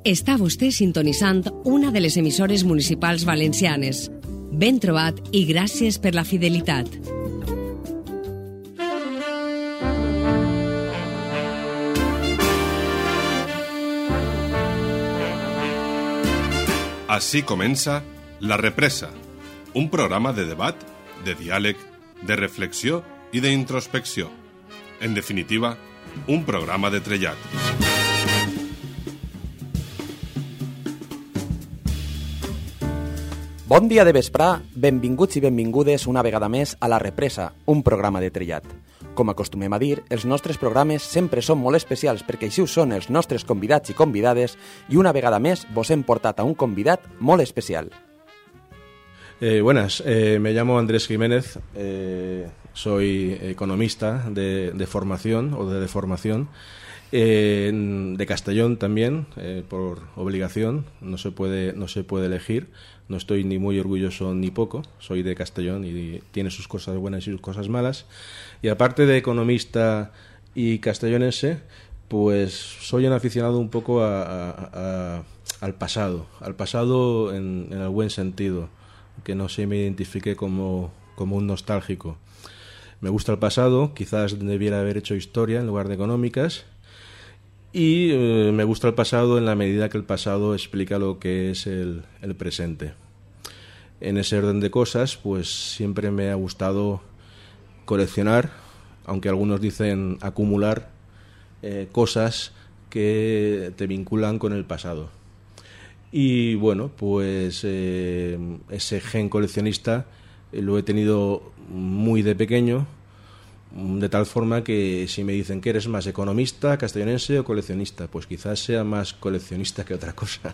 Està vostè sintonitzant una de les emissores municipals valencianes. Ben trobat i gràcies per la fidelitat. Així comença La Represa, un programa de debat, de diàleg, de reflexió i d'introspecció. En definitiva, un programa de trellat. Bon dia de vesprà, benvinguts i benvingudes una vegada més a La Represa, un programa de trellat. Com acostumem a dir, els nostres programes sempre són molt especials perquè així ho són els nostres convidats i convidades i una vegada més vos hem portat a un convidat molt especial. Buenas, me llamo Andrés Jiménez, soy economista de formación o de deformación, de Castellón también, por obligación, no se puede elegir. No estoy ni muy orgulloso ni poco, soy de Castellón y tiene sus cosas buenas y sus cosas malas. Y aparte de economista y castellonense, pues soy un aficionado un poco al pasado en el buen sentido, que no se me identifique como un nostálgico. Me gusta el pasado, quizás debiera haber hecho historia en lugar de económicas. Y me gusta el pasado en la medida que el pasado explica lo que es el presente. En ese orden de cosas, pues siempre me ha gustado coleccionar, aunque algunos dicen acumular, cosas que te vinculan con el pasado. Y bueno, pues ese gen coleccionista lo he tenido muy de pequeño, de tal forma que si me dicen que eres más economista, castellonense o coleccionista, pues quizás sea más coleccionista que otra cosa.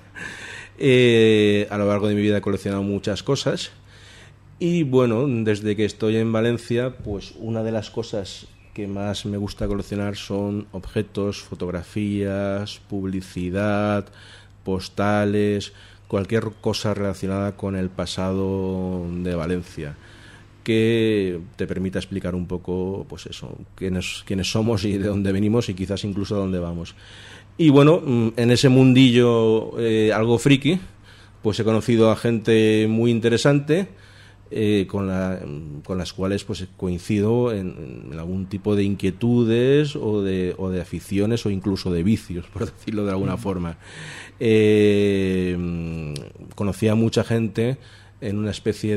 A lo largo de mi vida he coleccionado muchas cosas y bueno, desde que estoy en Valencia, pues una de las cosas que más me gusta coleccionar son objetos, fotografías, publicidad, postales, cualquier cosa relacionada con el pasado de Valencia, que te permita explicar un poco, pues eso, quiénes somos y de dónde venimos y quizás incluso a dónde vamos. Y bueno, en ese mundillo algo friki, pues he conocido a gente muy interesante con las cuales pues coincido en algún tipo de inquietudes o de aficiones o incluso de vicios, por decirlo de alguna forma. Conocí a mucha gente en una especie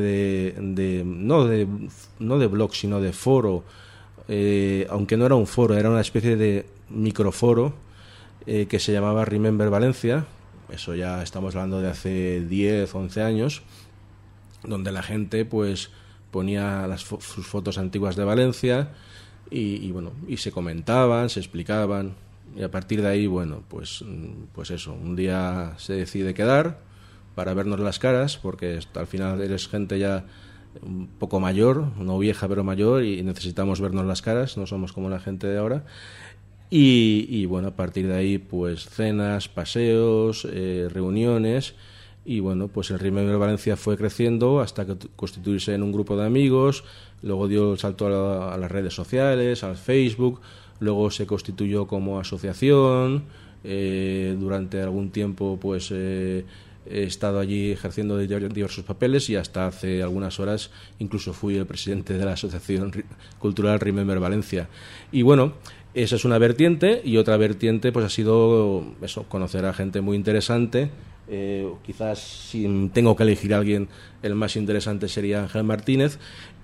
no de blog, sino de foro, aunque no era un foro, era una especie de microforo que se llamaba Remember Valencia. Eso ya estamos hablando de hace 10, 11 años, donde la gente pues ponía sus fotos antiguas de Valencia y bueno, y se comentaban, se explicaban, y a partir de ahí, bueno, pues eso, un día se decide quedar para vernos las caras, porque al final eres gente ya un poco mayor, no vieja pero mayor, y necesitamos vernos las caras, no somos como la gente de ahora. Y bueno, a partir de ahí pues cenas, paseos, reuniones, y bueno, pues el Remember Valencia fue creciendo hasta constituirse en un grupo de amigos, luego dio el salto a las redes sociales, al Facebook, luego se constituyó como asociación, durante algún tiempo pues he estado allí ejerciendo diversos papeles y hasta hace algunas horas incluso fui el presidente de la Asociación Cultural Remember Valencia. Y bueno, esa es una vertiente, y otra vertiente pues ha sido eso, conocer a gente muy interesante. Quizás si tengo que elegir a alguien, el más interesante sería Ángel Martínez,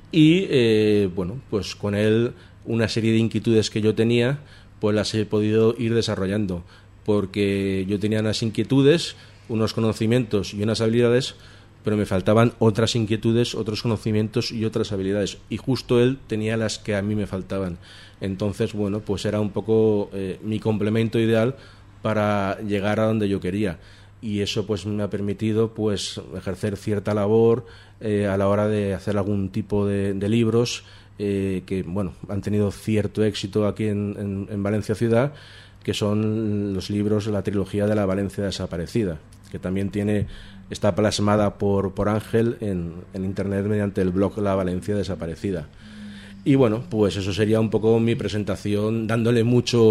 y bueno, pues con él una serie de inquietudes que yo tenía pues las he podido ir desarrollando, porque yo tenía unas inquietudes, unos conocimientos y unas habilidades, pero me faltaban otras inquietudes, otros conocimientos y otras habilidades, y justo él tenía las que a mí me faltaban. Entonces, bueno, pues era un poco mi complemento ideal para llegar a donde yo quería, y eso pues me ha permitido pues ejercer cierta labor a la hora de hacer algún tipo de libros que bueno, han tenido cierto éxito aquí en Valencia ciudad, que son los libros de la trilogía de la Valencia desaparecida, que también está plasmada por Ángel en internet mediante el blog La Valencia desaparecida. Y bueno, pues eso sería un poco mi presentación, dándole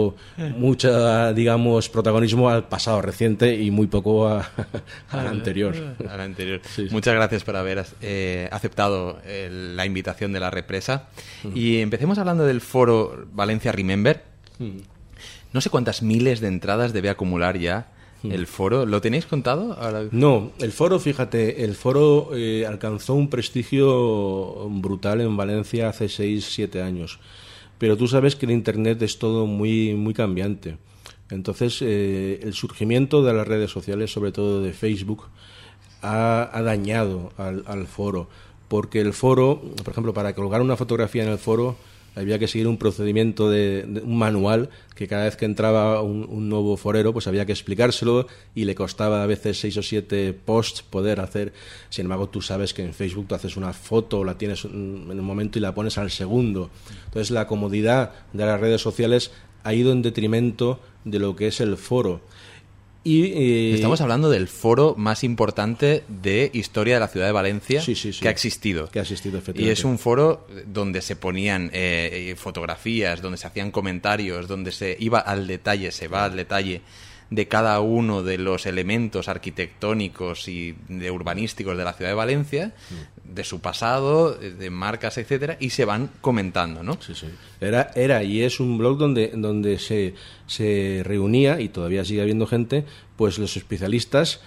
mucha, digamos, protagonismo al pasado reciente y muy poco al anterior. Al anterior. Sí. Muchas gracias por haber aceptado la invitación de La Represa. Y empecemos hablando del foro Valencia Remember. No sé cuántas miles de entradas debe acumular ya el foro. ¿Lo tenéis contado? Ahora... No, el foro, fíjate, alcanzó un prestigio brutal en Valencia hace 6-7 años. Pero tú sabes que el Internet es todo muy, muy cambiante. Entonces, el surgimiento de las redes sociales, sobre todo de Facebook, ha dañado al foro. Porque el foro, por ejemplo, para colgar una fotografía en el foro, había que seguir un procedimiento de un manual que cada vez que entraba un nuevo forero pues había que explicárselo y le costaba a veces 6 o 7 posts poder hacer. Sin embargo, tú sabes que en Facebook tú haces una foto, la tienes en un momento y la pones al segundo. Entonces la comodidad de las redes sociales ha ido en detrimento de lo que es el foro. Estamos hablando del foro más importante de historia de la ciudad de Valencia sí. que ha existido. Que ha existido, efectivamente. Y es un foro donde se ponían fotografías, donde se hacían comentarios, donde se va al detalle de cada uno de los elementos arquitectónicos y urbanísticos de la ciudad de Valencia, de su pasado, de marcas, etcétera, y se van comentando, ¿no? Sí. Era y es un blog donde se reunía, y todavía sigue habiendo gente, pues los especialistas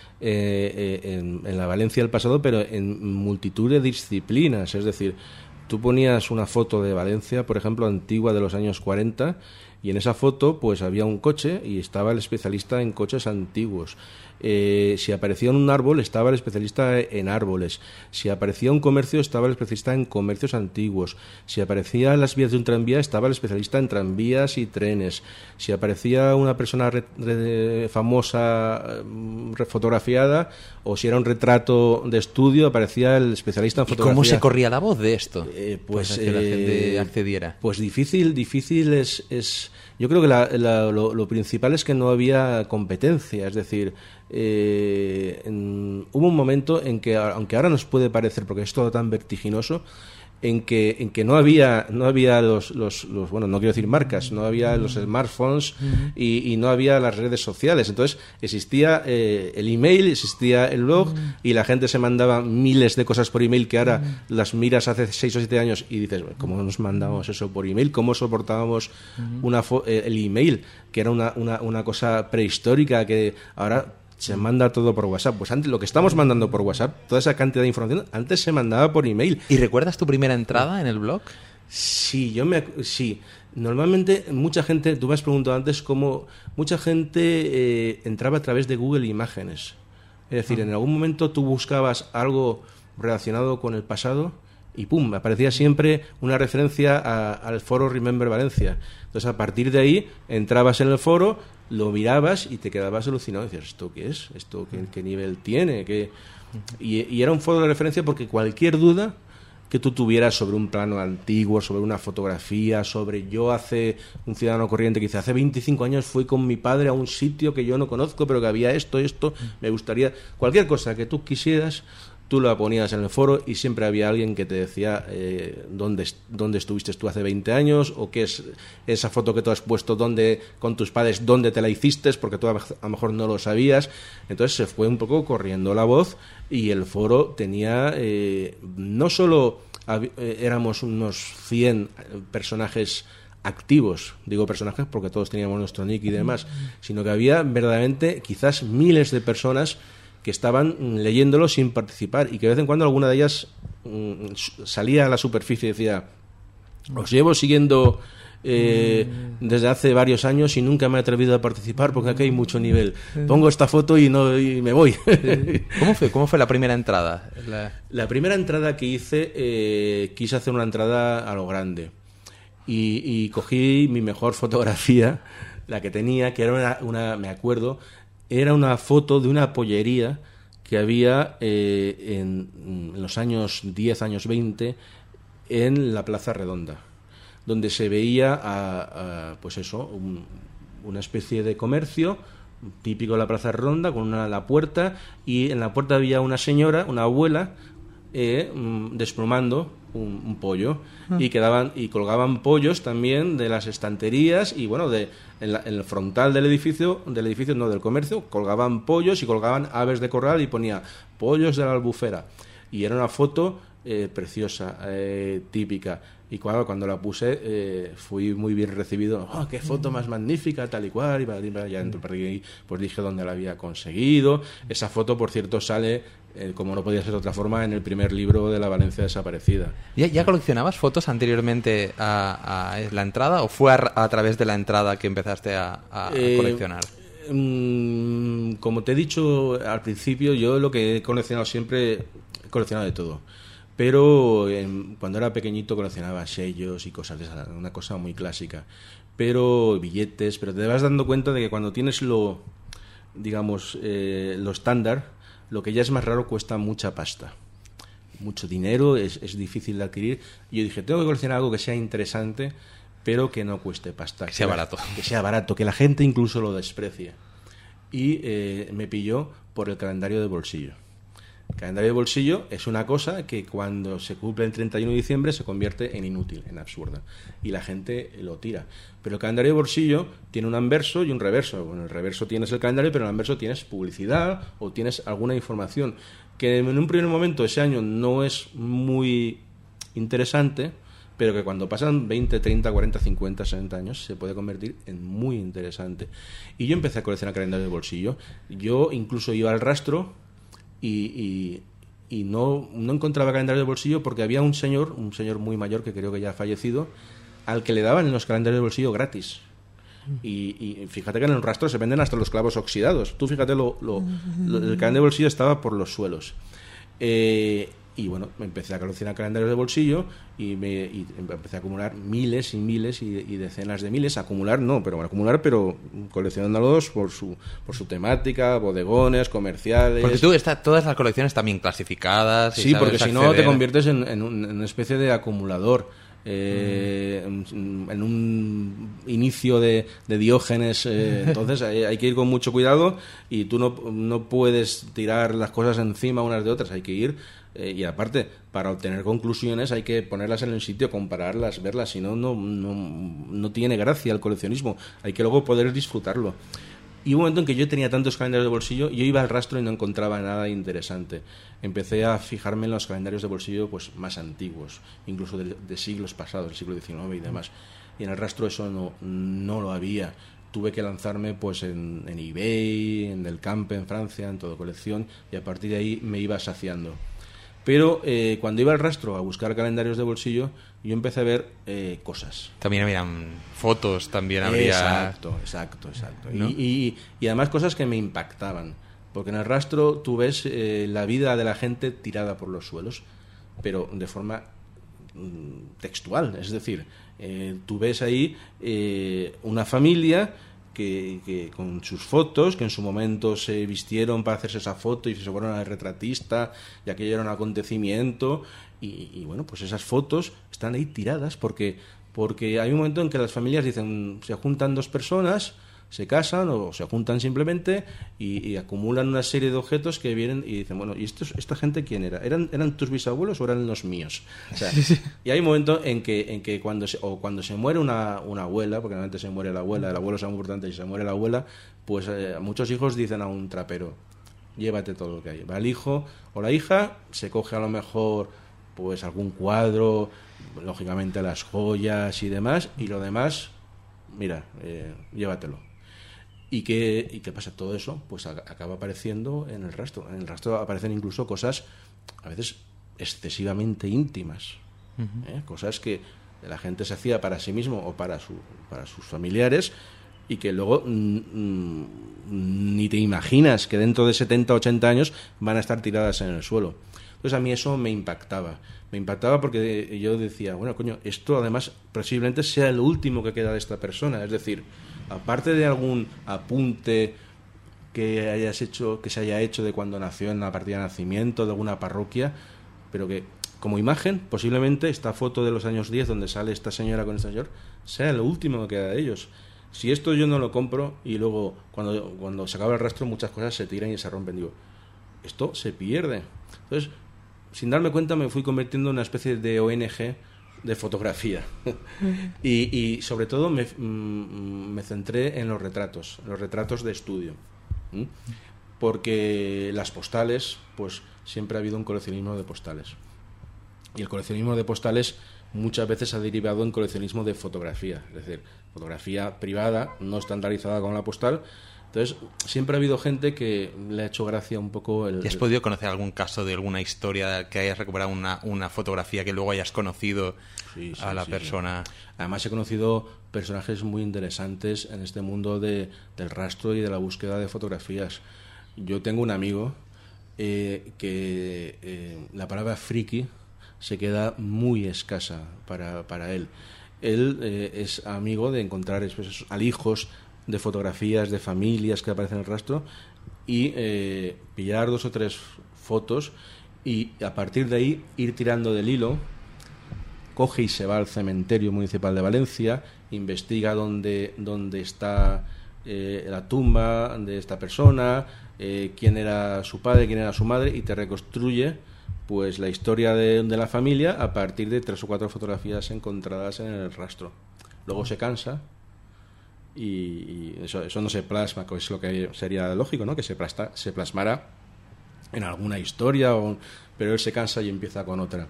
en la Valencia del pasado, pero en multitud de disciplinas. Es decir, tú ponías una foto de Valencia, por ejemplo, antigua de los años 40, y en esa foto pues había un coche y estaba el especialista en coches antiguos. Si aparecía un árbol, estaba el especialista en árboles. Si aparecía un comercio, estaba el especialista en comercios antiguos. Si aparecían las vías de un tranvía, estaba el especialista en tranvías y trenes. Si aparecía una persona famosa fotografiada, o si era un retrato de estudio, aparecía el especialista en fotografía. ¿Y cómo se corría la voz de esto? Pues que la gente accediera. Pues difícil es... Yo creo que lo principal es que no había competencia, es decir, hubo un momento en que, aunque ahora nos puede parecer, porque es todo tan vertiginoso, en que no había los bueno, no quiero decir marcas, no había los smartphones y no había las redes sociales. Entonces existía el email, existía el blog, y la gente se mandaba miles de cosas por email que ahora las miras hace 6 o 7 años y dices, ¿cómo nos mandamos eso por email? ¿Cómo soportábamos el email? Que era una cosa prehistórica que ahora se manda todo por WhatsApp. Pues antes, lo que estamos mandando por WhatsApp, toda esa cantidad de información, antes se mandaba por email. ¿Y recuerdas tu primera entrada en el blog? Sí, sí. Normalmente mucha gente, tú me has preguntado antes cómo mucha gente entraba a través de Google Imágenes. Es decir, en algún momento tú buscabas algo relacionado con el pasado y ¡pum!, aparecía siempre una referencia al foro Remember Valencia. Entonces, a partir de ahí, entrabas en el foro, lo mirabas y te quedabas alucinado. Y decías, ¿esto qué es? ¿Esto qué nivel tiene? Y era un foro de referencia porque cualquier duda que tú tuvieras sobre un plano antiguo, sobre una fotografía, sobre un ciudadano corriente que dice, hace 25 años fui con mi padre a un sitio que yo no conozco, pero que había esto, me gustaría... Cualquier cosa que tú quisieras, tú la ponías en el foro y siempre había alguien que te decía dónde estuviste tú hace 20 años, o qué es esa foto que tú has puesto con tus padres, dónde te la hiciste, porque tú a lo mejor no lo sabías. Entonces se fue un poco corriendo la voz y el foro tenía no solo éramos unos 100 personajes activos, digo personajes porque todos teníamos nuestro nick y demás, sino que había verdaderamente quizás miles de personas que estaban leyéndolo sin participar, y que de vez en cuando alguna de ellas salía a la superficie y decía, os llevo siguiendo desde hace varios años y nunca me he atrevido a participar porque aquí hay mucho nivel. Pongo esta foto y me voy. ¿Cómo fue la primera entrada? La primera entrada que hice, quise hacer una entrada a lo grande y cogí mi mejor fotografía, la que tenía, que era me acuerdo, era una foto de una pollería que había en los años 10, años 20, en la Plaza Redonda, donde se veía pues eso, una especie de comercio típico de la Plaza Redonda, con la puerta, y en la puerta había una señora, una abuela, desplumando un pollo y colgaban pollos también de las estanterías y bueno, en el frontal del edificio no, del comercio, colgaban pollos y colgaban aves de corral y ponía pollos de la Albufera y era una foto preciosa, típica. Y cuando la puse fui muy bien recibido. ¡Oh, qué foto más magnífica! Tal y cual. Y ya pues dije dónde la había conseguido. Esa foto, por cierto, sale, como no podía ser de otra forma, en el primer libro de La Valencia desaparecida. ¿Ya coleccionabas fotos anteriormente a la entrada o fue a través de la entrada que empezaste a coleccionar? Como te he dicho al principio, yo lo que he coleccionado siempre, he coleccionado de todo. Pero cuando era pequeño coleccionaba sellos y cosas de esas, una cosa muy clásica. Pero billetes, pero te vas dando cuenta de que cuando tienes lo estándar, lo que ya es más raro cuesta mucha pasta. Mucho dinero, es difícil de adquirir. Y yo dije, tengo que coleccionar algo que sea interesante, pero que no cueste pasta. Que sea barato. Que sea barato, que la gente incluso lo desprecie. Y me pilló por el calendario de bolsillo. El calendario de bolsillo es una cosa que cuando se cumple el 31 de diciembre se convierte en inútil, en absurda. Y la gente lo tira. Pero el calendario de bolsillo tiene un anverso y un reverso. Bueno, en el reverso tienes el calendario, pero en el anverso tienes publicidad o tienes alguna información que en un primer momento ese año no es muy interesante, pero que cuando pasan 20, 30, 40, 50, 60 años se puede convertir en muy interesante. Y yo empecé a coleccionar calendarios de bolsillo. Yo incluso iba al rastro y no encontraba calendarios de bolsillo porque había un señor muy mayor que creo que ya ha fallecido, al que le daban los calendarios de bolsillo gratis. Y fíjate que en el rastro se venden hasta los clavos oxidados. Tú fíjate, el calendario de bolsillo estaba por los suelos. Y bueno, me empecé a coleccionar calendarios de bolsillo y empecé a acumular miles y miles y decenas de miles. Acumular, pero coleccionándolos por su temática, bodegones, comerciales. Porque tú todas las colecciones también clasificadas. Sí, porque si no te conviertes en una especie de acumulador. En un inicio de Diógenes, entonces hay que ir con mucho cuidado y tú no puedes tirar las cosas encima unas de otras, hay que ir y aparte para obtener conclusiones hay que ponerlas en el sitio, compararlas, verlas, si no tiene gracia el coleccionismo, hay que luego poder disfrutarlo. Y un momento en que yo tenía tantos calendarios de bolsillo, yo iba al rastro y no encontraba nada interesante. Empecé a fijarme en los calendarios de bolsillo pues más antiguos, incluso de siglos pasados, del siglo XIX y demás. Y en el rastro eso no lo había. Tuve que lanzarme pues en eBay, en El Camp en Francia, en Todo Colección, y a partir de ahí me iba saciando. Pero cuando iba al rastro a buscar calendarios de bolsillo, yo empecé a ver cosas. También habían fotos, también habría... Exacto. ¿No? Y además cosas que me impactaban. Porque en el rastro tú ves la vida de la gente tirada por los suelos, pero de forma textual. Es decir, tú ves ahí una familia que con sus fotos, que en su momento se vistieron para hacerse esa foto y se fueron al retratista y aquello era un acontecimiento y bueno, pues esas fotos están ahí tiradas porque hay un momento en que las familias dicen, se juntan dos personas, se casan o se juntan simplemente y acumulan una serie de objetos que vienen y dicen, bueno, ¿y esta gente quién era? ¿Eran tus bisabuelos o eran los míos? O sea, sí. Y hay un momento en que cuando se muere una abuela, porque normalmente se muere la abuela, el abuelo es muy importante y se muere la abuela, pues muchos hijos dicen a un trapero, llévate todo lo que hay. Va el hijo o la hija, se coge a lo mejor pues algún cuadro, lógicamente las joyas y demás, y lo demás, mira, llévatelo. ¿Y qué pasa? Todo eso pues acaba apareciendo en el rastro. En el rastro aparecen incluso cosas a veces excesivamente íntimas, cosas que la gente se hacía para sí mismo o para sus familiares y que luego ni te imaginas que dentro de 70 o 80 años van a estar tiradas en el suelo. Entonces a mí eso me impactaba porque yo decía, bueno, coño, esto además posiblemente sea el último que queda de esta persona, es decir, aparte de algún apunte que se haya hecho de cuando nació en la partida de nacimiento de alguna parroquia, pero que como imagen posiblemente esta foto de los años 10 donde sale esta señora con este señor sea lo último que queda de ellos. Si esto yo no lo compro y luego cuando se acaba el rastro muchas cosas se tiran y se rompen, digo, esto se pierde. Entonces sin darme cuenta me fui convirtiendo en una especie de ONG de fotografía. y sobre todo me centré en los retratos de estudio. Porque las postales, pues siempre ha habido un coleccionismo de postales. Y el coleccionismo de postales muchas veces ha derivado en coleccionismo de fotografía, es decir, fotografía privada, no estandarizada con la postal. Entonces, siempre ha habido gente que le ha hecho gracia un poco ¿Y has podido conocer algún caso de alguna historia que hayas recuperado una fotografía que luego hayas conocido a la persona? Sí. Además, he conocido personajes muy interesantes en este mundo del rastro y de la búsqueda de fotografías. Yo tengo un amigo que la palabra friki se queda muy escasa para él. Él es amigo de encontrar alijos de fotografías de familias que aparecen en el rastro y pillar 2 o 3 fotos y a partir de ahí ir tirando del hilo. Coge y se va al cementerio municipal de Valencia, investiga dónde está la tumba de esta persona, quién era su padre, quién era su madre, y te reconstruye pues la historia de la familia a partir de 3 o 4 fotografías encontradas en el rastro. Luego se cansa y eso no se plasma, que es lo que sería lógico, ¿no? Que se plasmara en alguna historia, pero él se cansa y empieza con otra.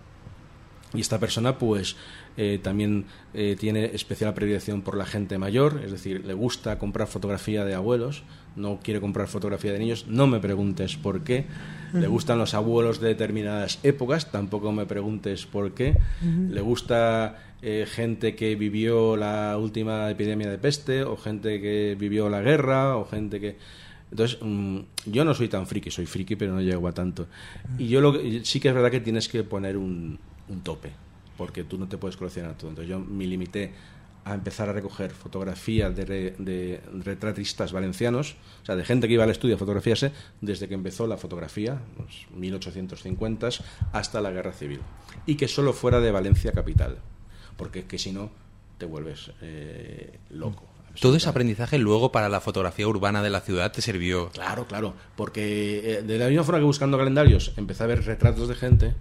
Y esta persona pues también tiene especial predilección por la gente mayor, es decir, le gusta comprar fotografía de abuelos, no quiere comprar fotografía de niños, no me preguntes por qué. Le gustan los abuelos de determinadas épocas, tampoco me preguntes por qué. Le gusta gente que vivió la última epidemia de peste, o gente que vivió la guerra, o gente que... Entonces, yo no soy tan friki, soy friki, pero no llego a tanto. Y yo sí que es verdad que tienes que poner un tope, porque tú no te puedes coleccionar todo. Entonces yo me limité a empezar a recoger fotografías de retratistas valencianos, o sea, de gente que iba al estudio a fotografiarse desde que empezó la fotografía, los 1850, hasta la Guerra Civil, y que solo fuera de Valencia capital, porque es que si no te vuelves loco. Todo ese aprendizaje luego para la fotografía urbana de la ciudad te sirvió. Claro, porque de la misma forma que buscando calendarios empecé a ver retratos de gente,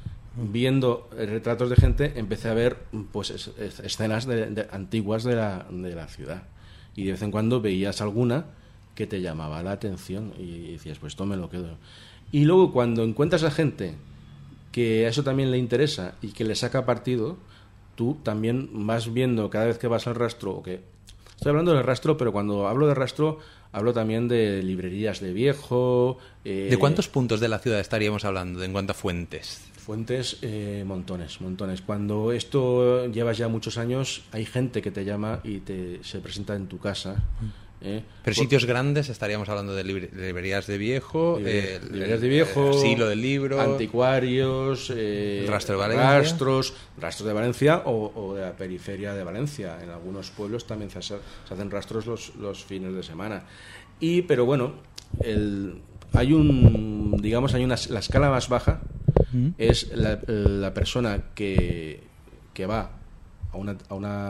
viendo retratos de gente empecé a ver pues escenas antiguas de la ciudad, y de vez en cuando veías alguna que te llamaba la atención y decías, pues esto me lo quedo. Y luego cuando encuentras a gente que a eso también le interesa y que le saca partido, tú también vas viendo cada vez que vas al rastro, estoy hablando del rastro, pero cuando hablo de rastro hablo también de librerías de viejo. ¿De cuántos puntos de la ciudad estaríamos hablando? ¿En cuántas fuentes? Fuentes, montones. Cuando esto llevas ya muchos años, hay gente que te llama y se presenta en tu casa. Pero sitios grandes estaríamos hablando de librerías de viejo, librerías de viejo, asilo del libro, anticuarios, el rastro de Valencia. Rastros de Valencia o de la periferia de Valencia. En algunos pueblos también se hacen rastros los fines de semana. Pero bueno, hay la escala más baja es la persona que va a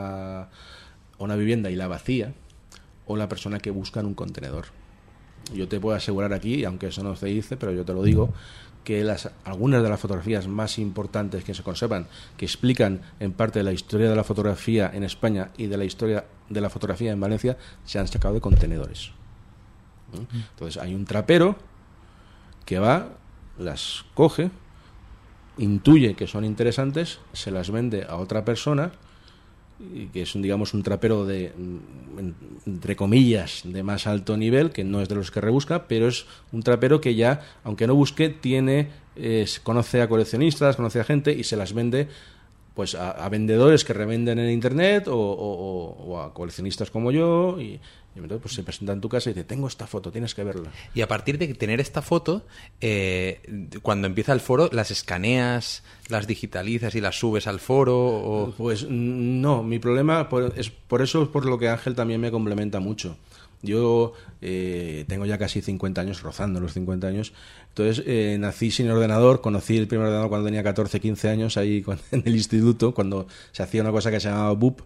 una vivienda y la vacía, o la persona que busca en un contenedor. Yo te puedo asegurar aquí, aunque eso no se dice, pero yo te lo digo, que algunas de las fotografías más importantes que se conservan, que explican en parte de la historia de la fotografía en España y de la historia de la fotografía en Valencia, se han sacado de contenedores. Entonces hay un trapero que va, las coge, intuye que son interesantes, se las vende a otra persona, y que es un trapero de, entre comillas, de más alto nivel, que no es de los que rebusca, pero es un trapero que ya, aunque no busque, conoce a coleccionistas, conoce a gente y se las vende pues a vendedores que revenden en internet o a coleccionistas como yo, y entonces pues se presenta en tu casa y dice, tengo esta foto, tienes que verla. Y a partir de tener esta foto, cuando empieza el foro, ¿las escaneas, las digitalizas y las subes al foro? Pues no, mi problema es por lo que Ángel también me complementa mucho. Yo tengo ya casi 50 años, rozando los 50 años. Entonces nací sin ordenador, conocí el primer ordenador cuando tenía 14, 15 años, ahí en el instituto, cuando se hacía una cosa que se llamaba BUP.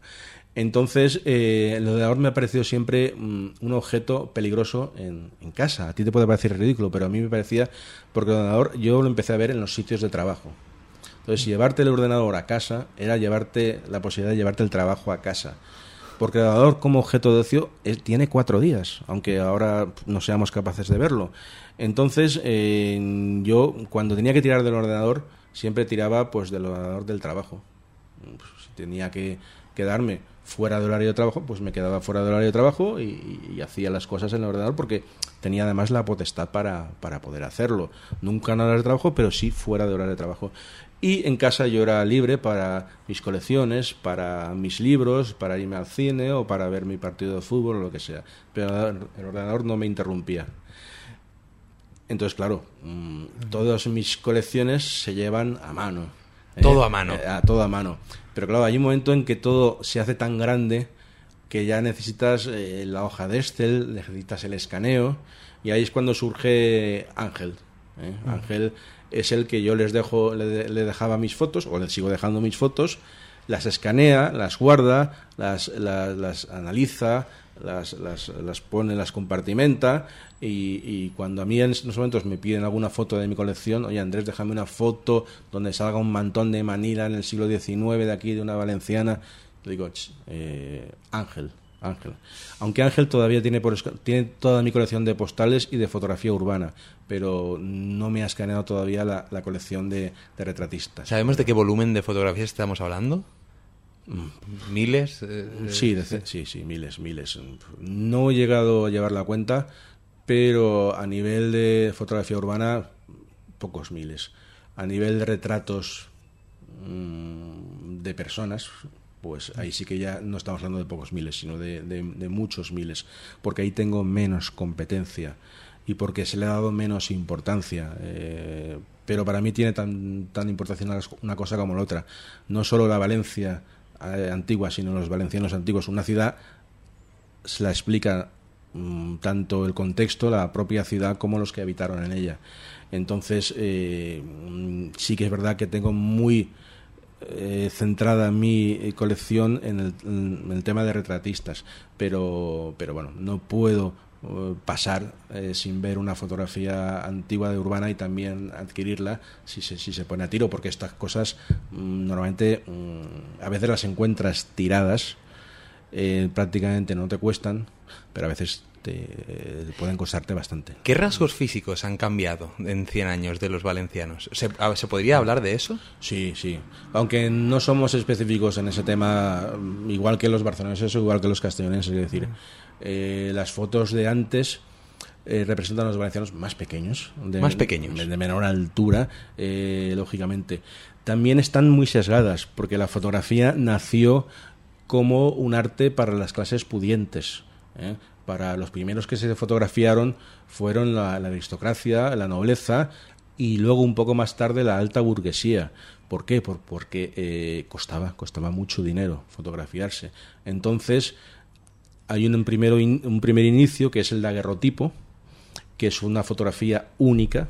Entonces, el ordenador me ha parecido siempre un objeto peligroso en casa. A ti te puede parecer ridículo, pero a mí me parecía, porque el ordenador yo lo empecé a ver en los sitios de trabajo. Entonces, llevarte el ordenador a casa era llevarte la posibilidad de llevarte el trabajo a casa. Porque el ordenador como objeto de ocio tiene 4 días, aunque ahora no seamos capaces de verlo. Entonces, yo cuando tenía que tirar del ordenador, siempre tiraba pues del ordenador del trabajo. Pues, si tenía que quedarme fuera de horario de trabajo, pues me quedaba fuera de horario de trabajo y hacía las cosas en el ordenador porque tenía además la potestad para poder hacerlo. Nunca en horario de trabajo, pero sí fuera de horario de trabajo. Y en casa yo era libre para mis colecciones, para mis libros, para irme al cine o para ver mi partido de fútbol o lo que sea. Pero el ordenador no me interrumpía. Entonces, claro, todas mis colecciones se llevan a mano. Todo a mano. Todo a mano. Pero claro, hay un momento en que todo se hace tan grande que ya necesitas la hoja de Excel, necesitas el escaneo, y ahí es cuando surge Ángel. Ángel es el que yo le dejaba mis fotos, o le sigo dejando mis fotos, las escanea, las guarda, las analiza, las pone, las compartimenta, y cuando a mí en esos momentos me piden alguna foto de mi colección, oye Andrés, déjame una foto donde salga un mantón de Manila en el siglo XIX de aquí, de una valenciana, le digo, Ángel. Aunque Ángel todavía tiene toda mi colección de postales y de fotografía urbana, pero no me ha escaneado todavía la colección de retratistas. ¿Sabemos de qué volumen de fotografías estamos hablando? ¿Miles? Sí, miles. No he llegado a llevar la cuenta, pero a nivel de fotografía urbana, pocos miles. A nivel de retratos de personas, pues ahí sí que ya no estamos hablando de pocos miles, sino de muchos miles, porque ahí tengo menos competencia y porque se le ha dado menos importancia. Pero para mí tiene tan importancia una cosa como la otra. No solo la Valencia antigua, sino los valencianos antiguos. Una ciudad se la explica tanto el contexto, la propia ciudad, como los que habitaron en ella. Entonces, sí que es verdad que tengo muy centrada mi colección en el tema de retratistas, pero bueno, no puedo pasar sin ver una fotografía antigua de urbana y también adquirirla si se pone a tiro, porque estas cosas normalmente a veces las encuentras tiradas, prácticamente no te cuestan, pero a veces te pueden costarte bastante. ¿Qué rasgos físicos han cambiado en 100 años de los valencianos? ¿Se podría hablar de eso? Sí. Aunque no somos específicos en ese tema, igual que los barceloneses o igual que los castellonenses, es decir, las fotos de antes representan a los valencianos más pequeños. De menor altura, lógicamente. También están muy sesgadas, porque la fotografía nació como un arte para las clases pudientes. Para los primeros que se fotografiaron fueron la aristocracia, la nobleza y luego un poco más tarde la alta burguesía. ¿Por qué? Porque costaba mucho dinero fotografiarse. Entonces hay un primer inicio que es el daguerrotipo, que es una fotografía única,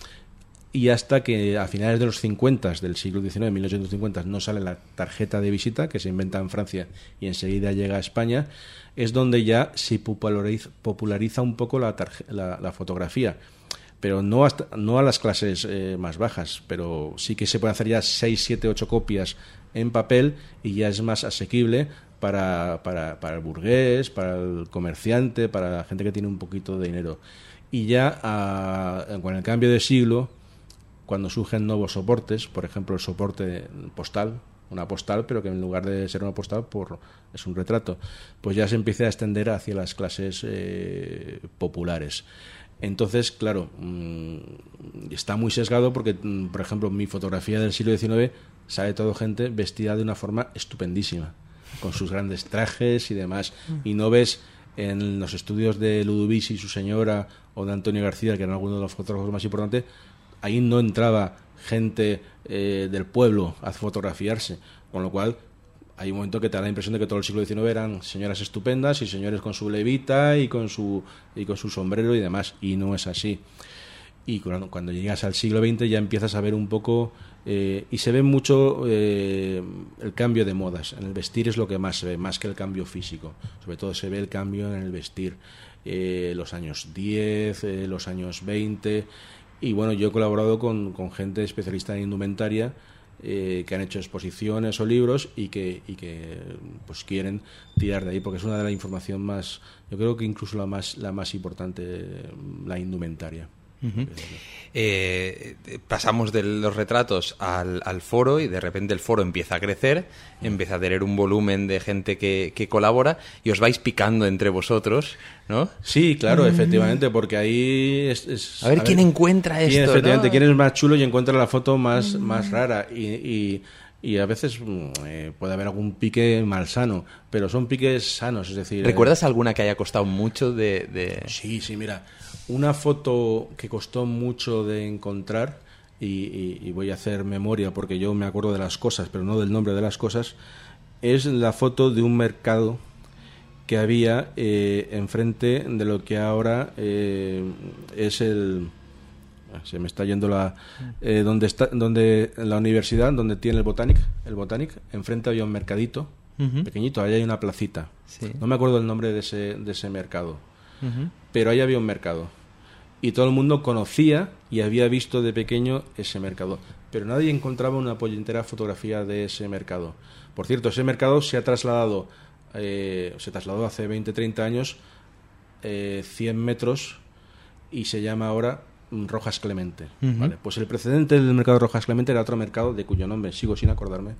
y hasta que a finales de los 50 del siglo XIX, 1850, no sale la tarjeta de visita, que se inventa en Francia y enseguida llega a España, es donde ya se populariza un poco la fotografía, pero no a las clases más bajas, pero sí que se pueden hacer ya 6, 7, 8 copias en papel y ya es más asequible para el burgués, para el comerciante, para la gente que tiene un poquito de dinero. Y ya con el cambio de siglo, cuando surgen nuevos soportes, por ejemplo el soporte postal, una postal, pero que en lugar de ser una postal es un retrato, pues ya se empieza a extender hacia las clases populares. Entonces, claro, está muy sesgado porque, por ejemplo, mi fotografía del siglo XIX sale todo gente vestida de una forma estupendísima, con sus grandes trajes y demás, y no ves en los estudios de Ludovici y su señora o de Antonio García, que eran algunos de los fotógrafos más importantes, ahí no entraba gente del pueblo a fotografiarse, con lo cual hay un momento que te da la impresión de que todo el siglo XIX eran señoras estupendas y señores con su levita y con su sombrero y demás, y no es así. y cuando llegas al siglo XX ya empiezas a ver un poco y se ve mucho el cambio de modas. En el vestir es lo que más se ve, más que el cambio físico. Sobre todo se ve el cambio en el vestir. Los años 10, los años 20, y bueno, yo he colaborado con gente especialista en indumentaria que han hecho exposiciones o libros y que pues quieren tirar de ahí, porque es una de las información más, yo creo que incluso la más importante, la indumentaria. Uh-huh. Pasamos de los retratos al foro, y de repente el foro empieza a crecer, empieza a tener un volumen de gente que colabora, y os vais picando entre vosotros, ¿no? Sí, claro, efectivamente, porque ahí es a ver quién encuentra esto, efectivamente, ¿no? quién es más chulo y encuentra la foto más rara, y a veces puede haber algún pique malsano, pero son piques sanos, es decir... ¿Recuerdas alguna que haya costado mucho de...? Sí, mira, una foto que costó mucho de encontrar, y voy a hacer memoria porque yo me acuerdo de las cosas, pero no del nombre de las cosas, es la foto de un mercado que había enfrente de lo que ahora es el... Se me está yendo donde la universidad, donde tiene el Botanic, enfrente había un mercadito pequeñito, ahí hay una placita. Sí. No me acuerdo el nombre de ese mercado, pero ahí había un mercado. Y todo el mundo conocía y había visto de pequeño ese mercado, pero nadie encontraba una puñetera fotografía de ese mercado. Por cierto, ese mercado se trasladó hace 20, 30 años 100 metros y se llama ahora Rojas Clemente. ¿Vale? Pues el precedente del mercado Rojas Clemente era otro mercado de cuyo nombre sigo sin acordarme,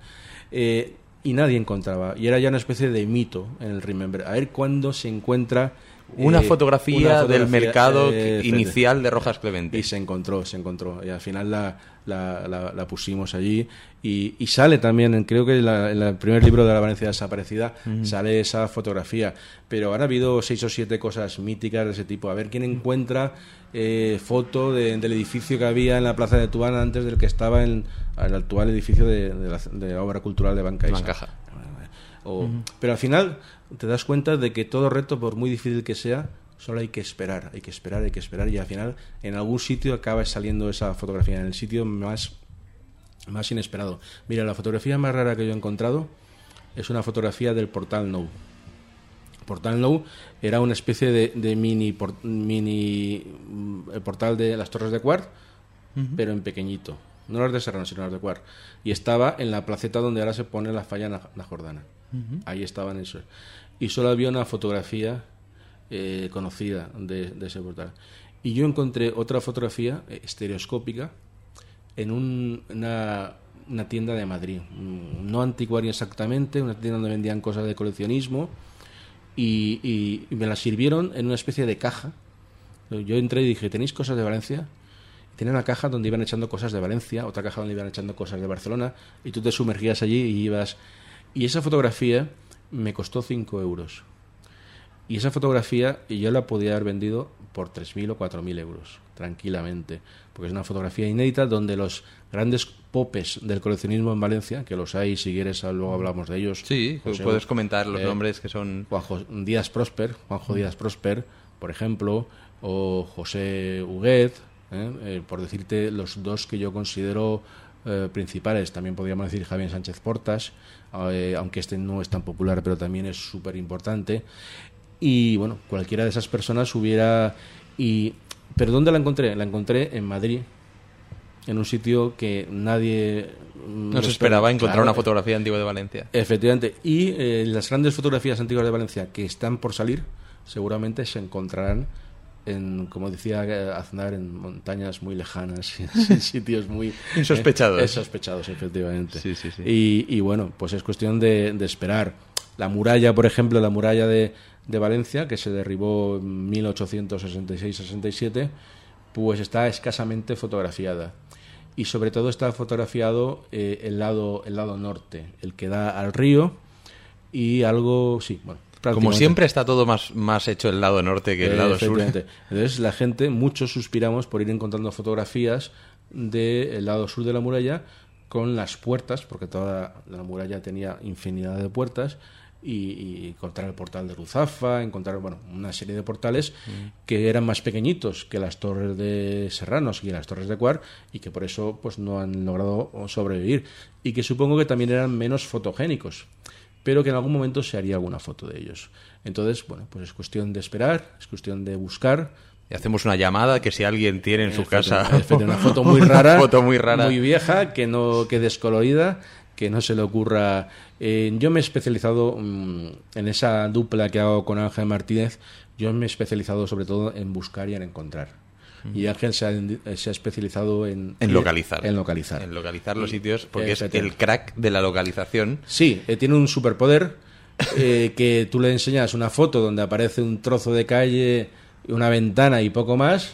y nadie encontraba, y era ya una especie de mito en el Remember. A ver cuándo se encuentra una fotografía del mercado inicial de Rojas Clemente. Y se encontró, y al final la pusimos allí, y sale también, creo que en el primer libro de la Valencia desaparecida sale esa fotografía, pero han habido 6 o 7 cosas míticas de ese tipo. A ver quién encuentra foto del edificio que había en la Plaza de Tuana antes del que estaba en el actual edificio de la Obra Cultural de Bancaja. Pero al final te das cuenta de que todo reto, por muy difícil que sea, solo hay que esperar, y al final en algún sitio acaba saliendo esa fotografía, en el sitio más inesperado. Mira, la fotografía más rara que yo he encontrado es una fotografía del Portal Nou. Portal Nou era una especie de mini portal de las Torres de Quart, pero en pequeñito. No las de Serrano, sino las de Quart. Y estaba en la placeta donde ahora se pone la falla na Jordana. Ahí estaban esos. Y solo había una fotografía conocida de ese portal. Y yo encontré otra fotografía estereoscópica en una tienda de Madrid. No anticuaria exactamente, una tienda donde vendían cosas de coleccionismo. Y me las sirvieron en una especie de caja. Yo entré y dije, ¿tenéis cosas de Valencia? Tenía una caja donde iban echando cosas de Valencia, otra caja donde iban echando cosas de Barcelona, y tú te sumergías allí y ibas... Y esa fotografía me costó 5 euros. Y esa fotografía yo la podía haber vendido por 3.000 o 4.000 euros, tranquilamente. Porque es una fotografía inédita donde los grandes popes del coleccionismo en Valencia, que los hay, si quieres luego hablamos de ellos. Sí, puedes comentar los nombres que son... Juanjo Díaz Prosper, por ejemplo, o José Huguet, por decirte los dos que yo considero principales. También podríamos decir Javier Sánchez Portas, aunque este no es tan popular, pero también es súper importante. Y bueno, cualquiera de esas personas hubiera... ¿Pero dónde la encontré? La encontré en Madrid, en un sitio que nadie... No se esperaba encontrar una fotografía antigua de Valencia. Efectivamente. Y las grandes fotografías antiguas de Valencia que están por salir, seguramente se encontrarán como decía Aznar, en montañas muy lejanas, en sitios muy... Insospechados. Sospechados, efectivamente. Sí. Y bueno, pues es cuestión de esperar. La muralla, por ejemplo, la muralla de Valencia, que se derribó en 1866-67, pues está escasamente fotografiada. Y sobre todo está fotografiado el lado norte, el que da al río, y algo... Sí, bueno. Como siempre está todo más hecho el lado norte que el lado sur. Entonces la gente, muchos suspiramos por ir encontrando fotografías del lado sur de la muralla con las puertas, porque toda la muralla tenía infinidad de puertas, y encontrar el portal de Ruzafa, encontrar una serie de portales que eran más pequeñitos que las torres de Serranos y las torres de Cuart, y que por eso pues no han logrado sobrevivir, y que supongo que también eran menos fotogénicos, pero que en algún momento se haría alguna foto de ellos. Entonces, pues es cuestión de esperar, es cuestión de buscar. Y hacemos una llamada, que si alguien tiene en su casa una foto muy rara, muy vieja, que descolorida, que no se le ocurra. Yo me he especializado en esa dupla que hago con Ángel Martínez. Yo me he especializado sobre todo en buscar y en encontrar. Y Ángel se ha especializado en localizar. En localizar. En localizar los sitios, porque es el crack de la localización. Sí, tiene un superpoder que tú le enseñas una foto donde aparece un trozo de calle, una ventana y poco más,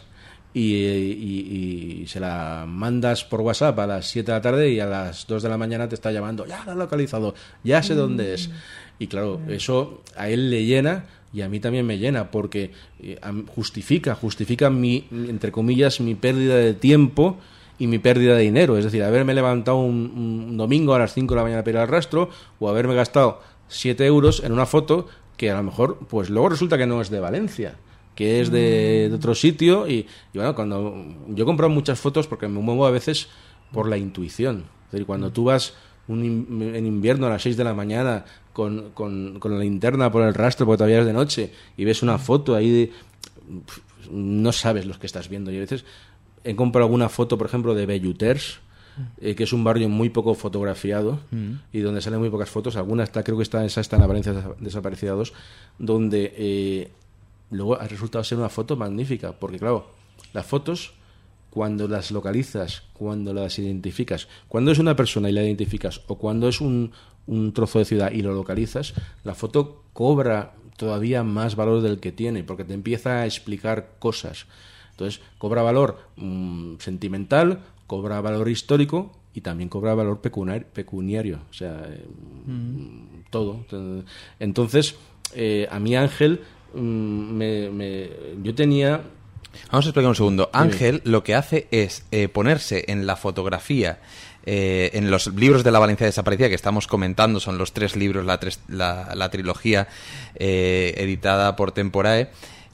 y se la mandas por WhatsApp a las 7 de la tarde y a las 2 de la mañana te está llamando, ya lo he localizado, ya sé dónde es. Y claro, eso a él le llena y a mí también me llena, porque justifica mi, entre comillas, mi pérdida de tiempo y mi pérdida de dinero. Es decir, haberme levantado un domingo a las 5 de la mañana para ir al rastro, o haberme gastado 7 euros en una foto que a lo mejor pues luego resulta que no es de Valencia, que es de otro sitio. Y bueno, cuando yo he comprado muchas fotos porque me muevo a veces por la intuición. Es decir, cuando tú vas en invierno a las 6 de la mañana con la linterna por el rastro porque todavía es de noche y ves una foto ahí no sabes lo que estás viendo. Y a veces he comprado alguna foto, por ejemplo, de Belluters, que es un barrio muy poco fotografiado y donde salen muy pocas fotos. Alguna creo que está en la Valencia Desaparecida 2, donde luego ha resultado ser una foto magnífica, porque claro, las fotos, cuando las localizas, cuando las identificas, cuando es una persona y la identificas, o cuando es un trozo de ciudad y lo localizas, la foto cobra todavía más valor del que tiene, porque te empieza a explicar cosas. Entonces, cobra valor sentimental, cobra valor histórico y también cobra valor pecuniario. O sea, todo. Entonces, a mí Ángel, yo tenía... Vamos a explicar un segundo. Ángel lo que hace es ponerse en la fotografía, en los libros de la Valencia Desaparecida que estamos comentando, son los 3 libros, la trilogía editada por Temporae,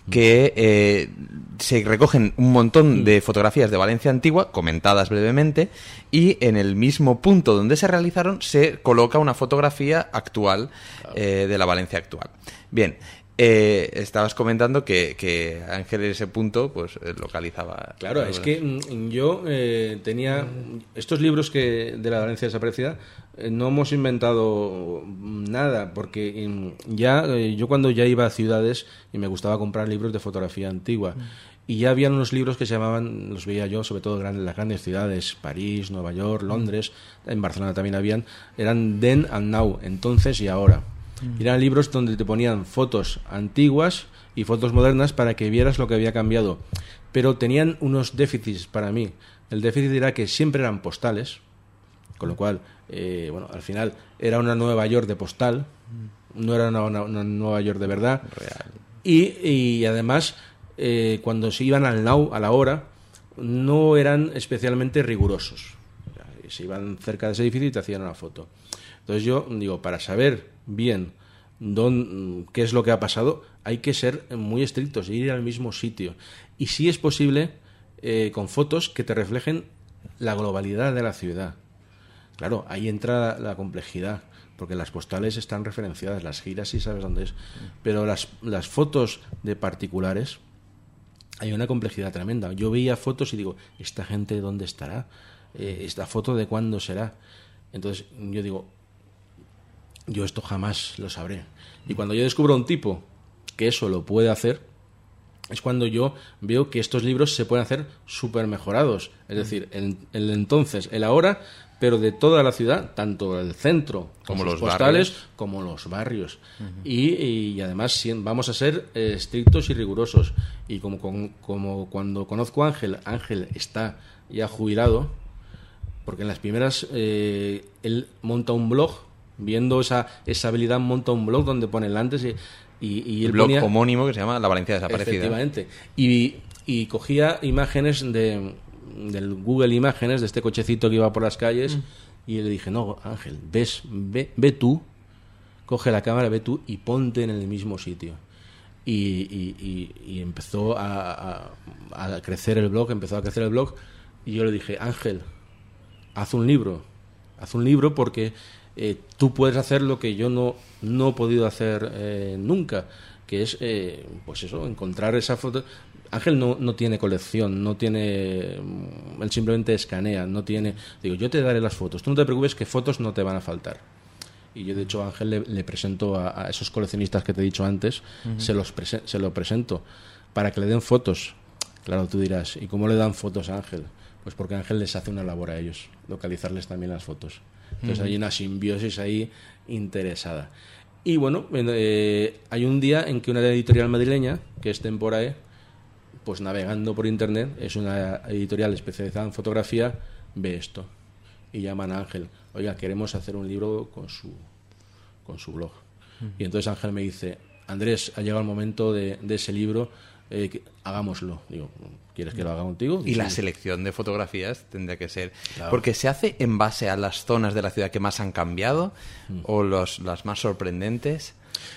que se recogen un montón de fotografías de Valencia antigua, comentadas brevemente, y en el mismo punto donde se realizaron se coloca una fotografía actual de la Valencia actual. Bien. Estabas comentando que Ángel en ese punto pues localizaba. Claro, es que yo tenía estos libros de la Valencia Desaparecida, no hemos inventado nada, porque yo cuando ya iba a ciudades y me gustaba comprar libros de fotografía antigua, y ya habían unos libros que se llamaban, los veía yo sobre todo en las grandes ciudades, París, Nueva York, Londres, en Barcelona también eran Then and Now, entonces y ahora. Eran libros donde te ponían fotos antiguas y fotos modernas para que vieras lo que había cambiado. Pero tenían unos déficits para mí. El déficit era que siempre eran postales, con lo cual, al final era una Nueva York de postal, no era una Nueva York de verdad. Real. Y además, cuando se iban al now, a la hora, no eran especialmente rigurosos. Se iban cerca de ese edificio y te hacían una foto. Entonces yo digo, para saber bien qué es lo que ha pasado, hay que ser muy estrictos e ir al mismo sitio. Y si es posible, con fotos que te reflejen la globalidad de la ciudad. Claro, ahí entra la complejidad, porque las postales están referenciadas, las giras sí sabes dónde es, pero las fotos de particulares hay una complejidad tremenda. Yo veía fotos y digo, ¿esta gente dónde estará? ¿Esta foto de cuándo será? Entonces yo digo, yo esto jamás lo sabré. Y cuando yo descubro un tipo que eso lo puede hacer, es cuando yo veo que estos libros se pueden hacer súper mejorados. Es decir, el entonces, el ahora, pero de toda la ciudad, tanto el centro como los postales, como los barrios. Y además vamos a ser estrictos y rigurosos. Y como cuando conozco a Ángel está ya jubilado, porque en las primeras él monta un blog, viendo esa habilidad, monta un blog donde pone el antes y el blog homónimo que se llama La Valencia Desaparecida. Efectivamente. Y cogía imágenes del Google Imágenes, de este cochecito que iba por las calles, y le dije, no, Ángel, ve tú coge la cámara, ve tú y ponte en el mismo sitio. Y empezó a crecer el blog, y yo le dije, Ángel, haz un libro porque tú puedes hacer lo que yo no he podido hacer nunca, que es pues eso, encontrar esa foto. Ángel no tiene colección, él simplemente escanea, digo, yo te daré las fotos, tú no te preocupes que fotos no te van a faltar. Y yo de hecho a Ángel le presento a esos coleccionistas que te he dicho antes, se lo presento para que le den fotos. Claro, tú dirás, ¿y cómo le dan fotos a Ángel? Pues porque Ángel les hace una labor a ellos, localizarles también las fotos. Entonces hay una simbiosis ahí interesada. Y bueno, hay un día en que una editorial madrileña, que es Temporae, pues navegando por internet, es una editorial especializada en fotografía, ve esto y llaman a Ángel, oiga, queremos hacer un libro con su blog. Y entonces Ángel me dice, Andrés, ha llegado el momento de ese libro, hagámoslo. Digo, ¿quieres que lo haga contigo? Y sí. La selección de fotografías tendría que ser... Claro. Porque se hace en base a las zonas de la ciudad que más han cambiado o las más sorprendentes.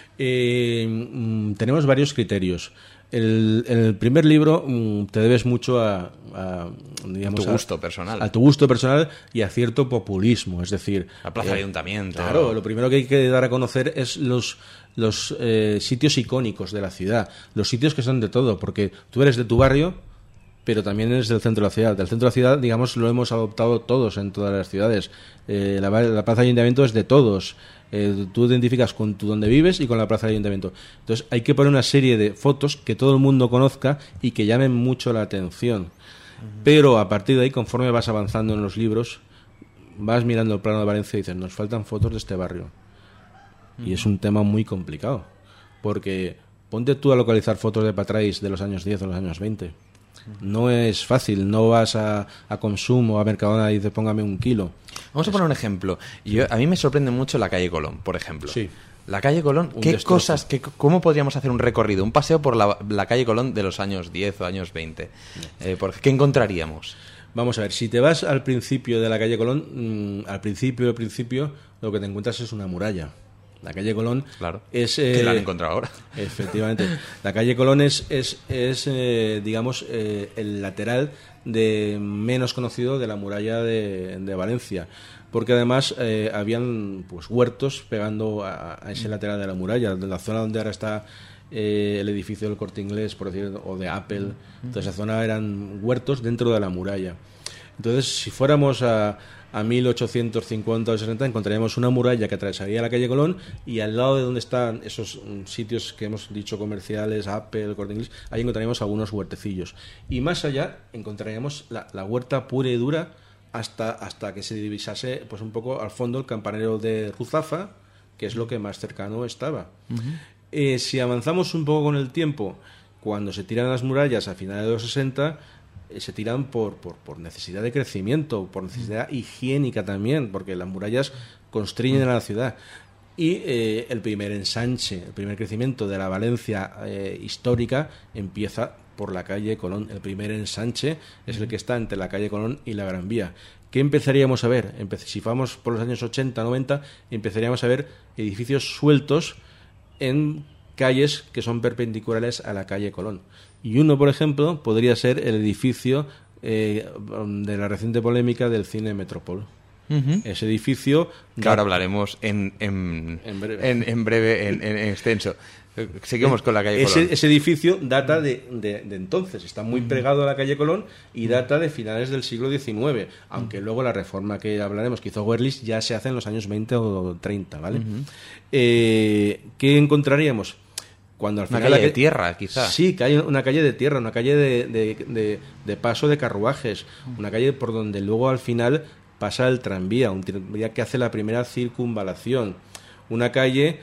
Tenemos varios criterios. El primer libro te debes mucho a tu gusto personal. A tu gusto personal y a cierto populismo. Es decir... La plaza de ayuntamiento. Claro, lo primero que hay que dar a conocer es los sitios icónicos de la ciudad. Los sitios que son de todo. Porque tú eres de tu barrio, pero también eres del centro de la ciudad. Del centro de la ciudad, digamos, lo hemos adoptado todos en todas las ciudades. La plaza de ayuntamiento es de todos. Tú identificas con donde vives y con la plaza de ayuntamiento. Entonces hay que poner una serie de fotos que todo el mundo conozca y que llamen mucho la atención. Pero a partir de ahí, conforme vas avanzando en los libros, vas mirando el plano de Valencia y dices, nos faltan fotos de este barrio. Y es un tema muy complicado, porque ponte tú a localizar fotos de Patrais de los años 10 o los años 20. No es fácil, no vas a Consumo, a Mercadona y dices póngame un kilo. Vamos a poner un ejemplo. A mí me sorprende mucho la calle Colón, por ejemplo. Sí. La calle Colón, ¿cómo podríamos hacer un recorrido, un paseo por la calle Colón de los años 10 o años 20? ¿Qué encontraríamos? Vamos a ver, si te vas al principio de la calle Colón, al principio, lo que te encuentras es una muralla. La calle Colón claro, es... que la han encontrado ahora. Efectivamente. La calle Colón es digamos, el lateral menos conocido de la muralla de Valencia. Porque además habían pues huertos pegando a ese lateral de la muralla. De la zona donde ahora está el edificio del Corte Inglés, por decir, o de Apple. Toda esa zona eran huertos dentro de la muralla. Entonces, si fuéramos a 1850 o 60 encontraríamos una muralla que atravesaría la calle Colón y al lado de donde están esos sitios que hemos dicho comerciales, Apple, Corte Inglés, ahí encontraríamos algunos huertecillos. Y más allá encontraríamos la huerta pura y dura hasta que se divisase pues un poco al fondo el campanario de Ruzafa, que es lo que más cercano estaba. Si avanzamos un poco con el tiempo, cuando se tiran las murallas a finales de los 60, se tiran por necesidad de crecimiento, por necesidad higiénica también, porque las murallas constriñen a la ciudad. Y el primer ensanche, el primer crecimiento de la Valencia histórica empieza por la calle Colón. El primer ensanche es el que está entre la calle Colón y la Gran Vía. ¿Qué empezaríamos a ver? Si vamos por los años 80, 90, empezaríamos a ver edificios sueltos en calles que son perpendiculares a la calle Colón. Y uno, por ejemplo, podría ser el edificio de la reciente polémica del Cine Metropol. Ese edificio... Que ahora hablaremos en breve, en extenso. Seguimos con la calle Colón. Ese edificio data de entonces, está muy pegado a la calle Colón y data de finales del siglo XIX, aunque luego la reforma que hablaremos que hizo Werlich ya se hace en los años 20 o 30, ¿vale? ¿Qué encontraríamos? Cuando al final una calle de tierra, quizás. Sí, que hay una calle de tierra, una calle de paso de carruajes, una calle por donde luego al final pasa el tranvía, un tranvía que hace la primera circunvalación, una calle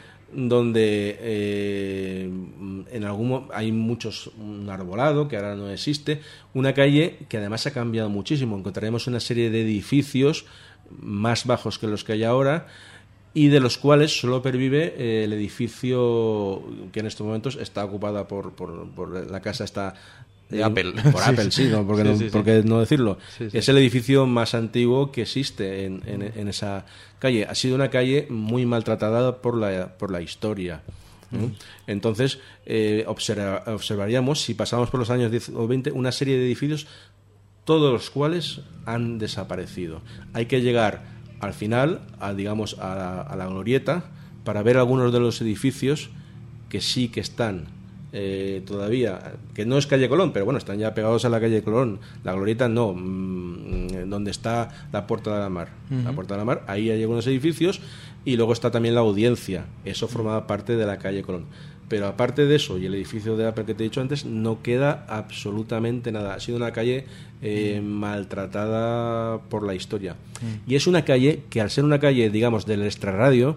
donde hay un arbolado que ahora no existe, una calle que además ha cambiado muchísimo. Encontraremos una serie de edificios más bajos que los que hay ahora y de los cuales solo pervive el edificio que en estos momentos está ocupada por la casa está De Apple. Por Apple, sí, ¿no? ¿Por qué no decirlo? Sí, sí. Es el edificio más antiguo que existe en esa calle. Ha sido una calle muy maltratada por la historia. ¿no? Entonces, observaríamos, si pasamos por los años 10 o 20, una serie de edificios, todos los cuales han desaparecido. Hay que llegar al final, digamos, a la glorieta, para ver algunos de los edificios que sí que están todavía, que no es calle Colón, pero bueno, están ya pegados a la calle Colón. La glorieta no, donde está la Puerta de la Mar. La Puerta de la Mar, ahí hay algunos edificios, y luego está también la Audiencia. Eso formaba parte de la calle Colón. Pero aparte de eso y el edificio de Apple que te he dicho antes, no queda absolutamente nada. Ha sido una calle maltratada por la historia. Y es una calle que, al ser una calle, digamos, del extrarradio,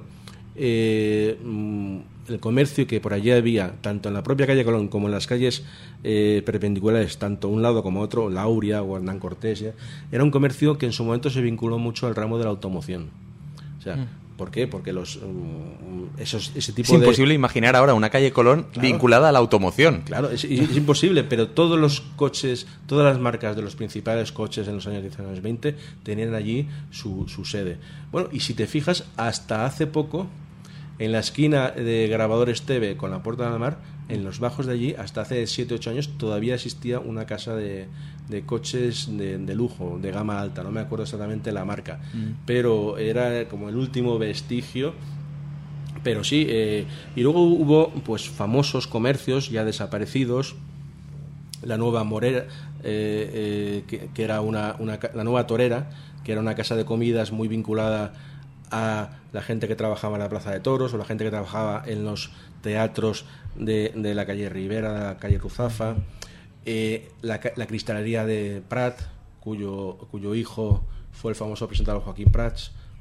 el comercio que por allí había, tanto en la propia calle Colón como en las calles perpendiculares, tanto un lado como otro, La Auria o Hernán Cortés, era un comercio que en su momento se vinculó mucho al ramo de la automoción. O sea, ¿por qué? Porque ese tipo es imposible imaginar ahora una calle Colón vinculada a la automoción. Claro, es imposible, pero todos los coches, todas las marcas de los principales coches en los años 19 y 20 tenían allí su sede. Bueno, y si te fijas, hasta hace poco, en la esquina de Grabadores TV con la Puerta de la Mar, en los bajos de allí, hasta hace 7 o 8 años, todavía existía una casa de coches de lujo, de gama alta, no me acuerdo exactamente la marca, pero era como el último vestigio. Pero sí, y luego hubo pues famosos comercios ya desaparecidos, la Nueva Morera, que era la Nueva Torera, que era una casa de comidas muy vinculada a la gente que trabajaba en la Plaza de Toros o la gente que trabajaba en los teatros de la calle Rivera, de la calle Ruzafa. La cristalería de Prat, cuyo hijo fue el famoso presentador Joaquín Prat.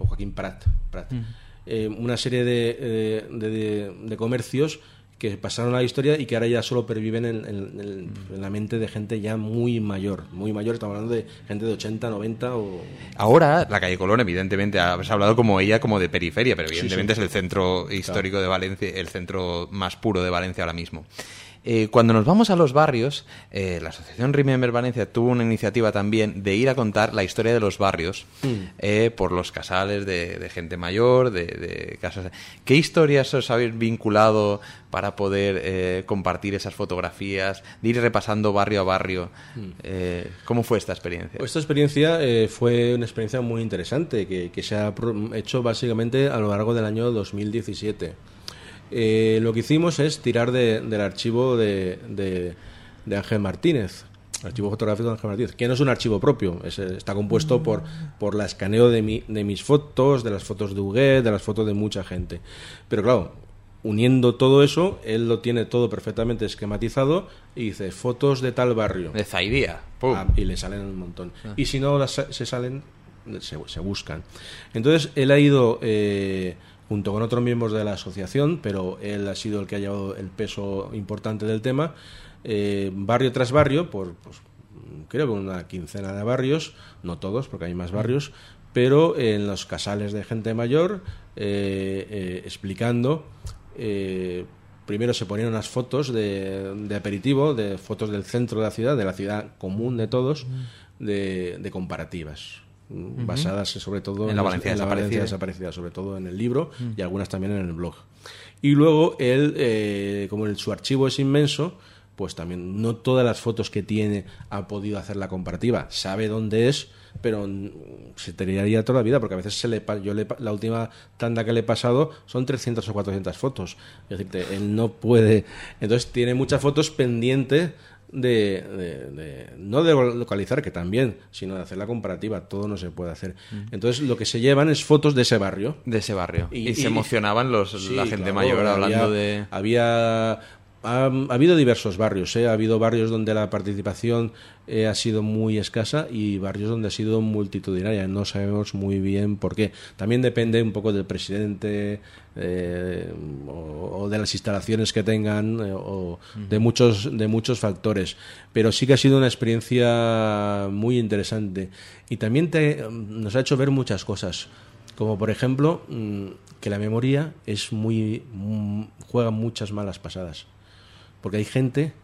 Una serie de comercios que pasaron a la historia y que ahora ya solo perviven en la mente de gente ya muy mayor, estamos hablando de gente de 80, 90 o... Ahora, la calle Colón, evidentemente, has hablado como de periferia, pero evidentemente es el centro histórico de Valencia, el centro más puro de Valencia ahora mismo. Cuando nos vamos a los barrios, la asociación Remember Valencia tuvo una iniciativa también de ir a contar la historia de los barrios por los casales de gente mayor, de casas. ¿Qué historias os habéis vinculado para poder compartir esas fotografías, de ir repasando barrio a barrio? ¿Cómo fue esta experiencia? Esta experiencia fue una experiencia muy interesante que se ha hecho básicamente a lo largo del año 2017. Lo que hicimos es tirar del archivo de Ángel Martínez, archivo fotográfico de Ángel Martínez, que no es un archivo propio, está compuesto por la escaneo de mis fotos, de las fotos de Huguet, de las fotos de mucha gente. Pero claro, uniendo todo eso, él lo tiene todo perfectamente esquematizado y dice fotos de tal barrio. De Zaidía. Y le salen un montón. Y si no se salen, se buscan. Entonces él ha ido... junto con otros miembros de la asociación, pero él ha sido el que ha llevado el peso importante del tema, barrio tras barrio, creo que una quincena de barrios, no todos, porque hay más barrios, pero en los casales de gente mayor, explicando. Primero se ponían unas fotos de aperitivo, de fotos del centro de la ciudad común de todos, de comparativas. Basadas sobre todo en la Valencia desaparecida, sobre todo en el libro y algunas también en el blog. Y luego él, como su archivo es inmenso, pues también no todas las fotos que tiene ha podido hacer la comparativa. Sabe dónde es, pero se tiraría toda la vida, porque a veces la última tanda que le he pasado son 300 o 400 fotos. Es decir, él no puede... Entonces tiene muchas fotos pendientes no de localizar, que también, sino de hacer la comparativa. Todo no se puede hacer. Entonces lo que se llevan es fotos de ese barrio. Y se emocionaban la gente mayor hablando de... Ha habido diversos barrios, ha habido barrios donde la participación ha sido muy escasa y barrios donde ha sido multitudinaria. No sabemos muy bien por qué. También depende un poco del presidente o de las instalaciones que tengan o de muchos factores. Pero sí que ha sido una experiencia muy interesante y también nos ha hecho ver muchas cosas. Como por ejemplo que la memoria juega muchas malas pasadas. Porque hay gente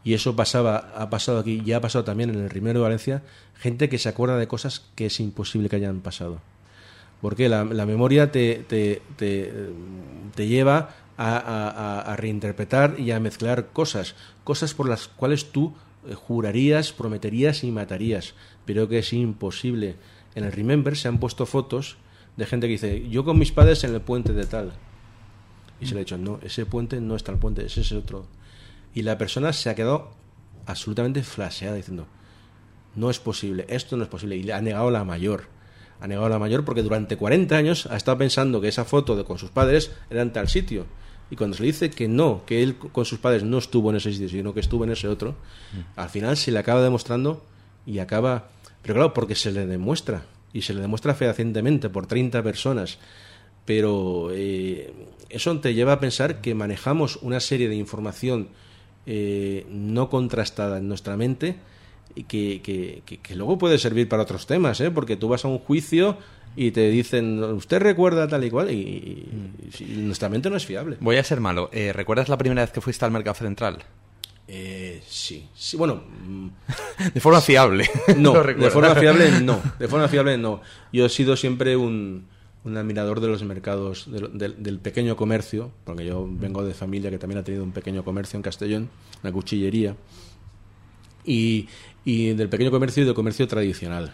Y eso ha pasado aquí, ya ha pasado también en el Rimero de Valencia, gente que se acuerda de cosas que es imposible que hayan pasado. Porque la memoria te lleva a reinterpretar y a mezclar cosas por las cuales tú jurarías, prometerías y matarías, pero que es imposible. En el Remember se han puesto fotos de gente que dice, yo con mis padres en el puente de tal. Y se le ha dicho, no, ese puente no está el puente, ese es el otro. Y la persona se ha quedado absolutamente flasheada diciendo, no es posible, esto no es posible. Y le ha negado la mayor. Ha negado la mayor porque durante 40 años ha estado pensando que esa foto con sus padres era en tal sitio. Y cuando se le dice que no, que él con sus padres no estuvo en ese sitio, sino que estuvo en ese otro, al final se le acaba demostrando y acaba... Pero claro, porque se le demuestra, y se le demuestra fehacientemente por 30 personas. Pero eso te lleva a pensar que manejamos una serie de información no contrastada en nuestra mente y que luego puede servir para otros temas, porque tú vas a un juicio y te dicen, usted recuerda tal y cual, y nuestra mente no es fiable. Voy a ser malo. ¿Recuerdas la primera vez que fuiste al Mercado Central? Sí, bueno... De forma fiable. No, de forma fiable no. Yo he sido siempre un admirador de los mercados, del pequeño comercio, porque yo vengo de familia que también ha tenido un pequeño comercio en Castellón, una cuchillería, y del pequeño comercio y del comercio tradicional.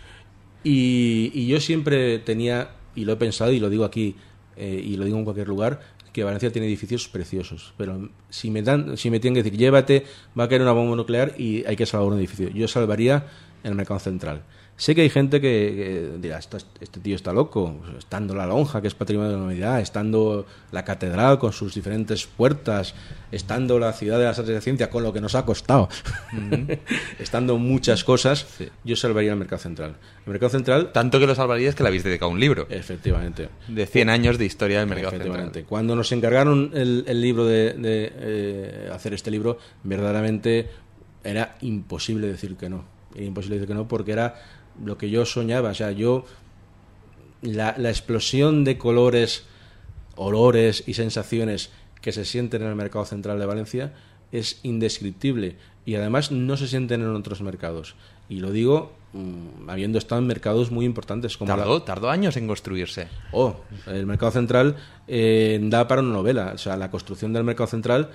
Y yo siempre tenía, y lo he pensado y lo digo aquí, y lo digo en cualquier lugar, que Valencia tiene edificios preciosos, pero si me tienen que decir, llévate, va a caer una bomba nuclear y hay que salvar un edificio, yo salvaría el Mercado Central. Sé que hay gente que dirá, este tío está loco, estando la lonja, que es patrimonio de la humanidad, estando la catedral con sus diferentes puertas, estando la ciudad de las artes de ciencia con lo que nos ha costado, estando muchas cosas, sí. Yo salvaría el Mercado Central. El Mercado Central... Tanto que lo salvarías que le habéis dedicado un libro. Efectivamente. De 100 años de historia del Mercado Central. Cuando nos encargaron el libro de hacer este libro, verdaderamente era imposible decir que no. Era imposible decir que no porque era lo que yo soñaba. O sea, la explosión de colores, olores y sensaciones que se sienten en el Mercado Central de Valencia es indescriptible y además no se sienten en otros mercados. Y lo digo habiendo estado en mercados muy importantes como tardó años en construirse. El Mercado Central da para una novela. O sea, la construcción del Mercado Central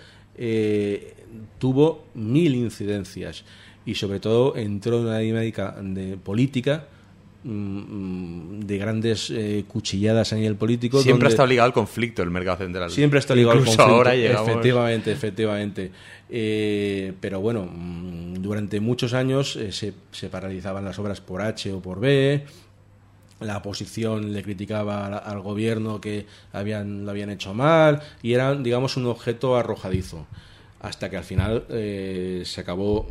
tuvo 1000 incidencias y sobre todo entró en una dinámica de política, de grandes cuchilladas a nivel político. Siempre ha estado ligado al conflicto el Mercado Central. Siempre ha estado ligado al conflicto. Ahora llegamos... Efectivamente. Pero bueno, durante muchos años se paralizaban las obras por H o por B. La oposición le criticaba al gobierno que lo habían hecho mal y eran, digamos, un objeto arrojadizo. Hasta que al final se acabó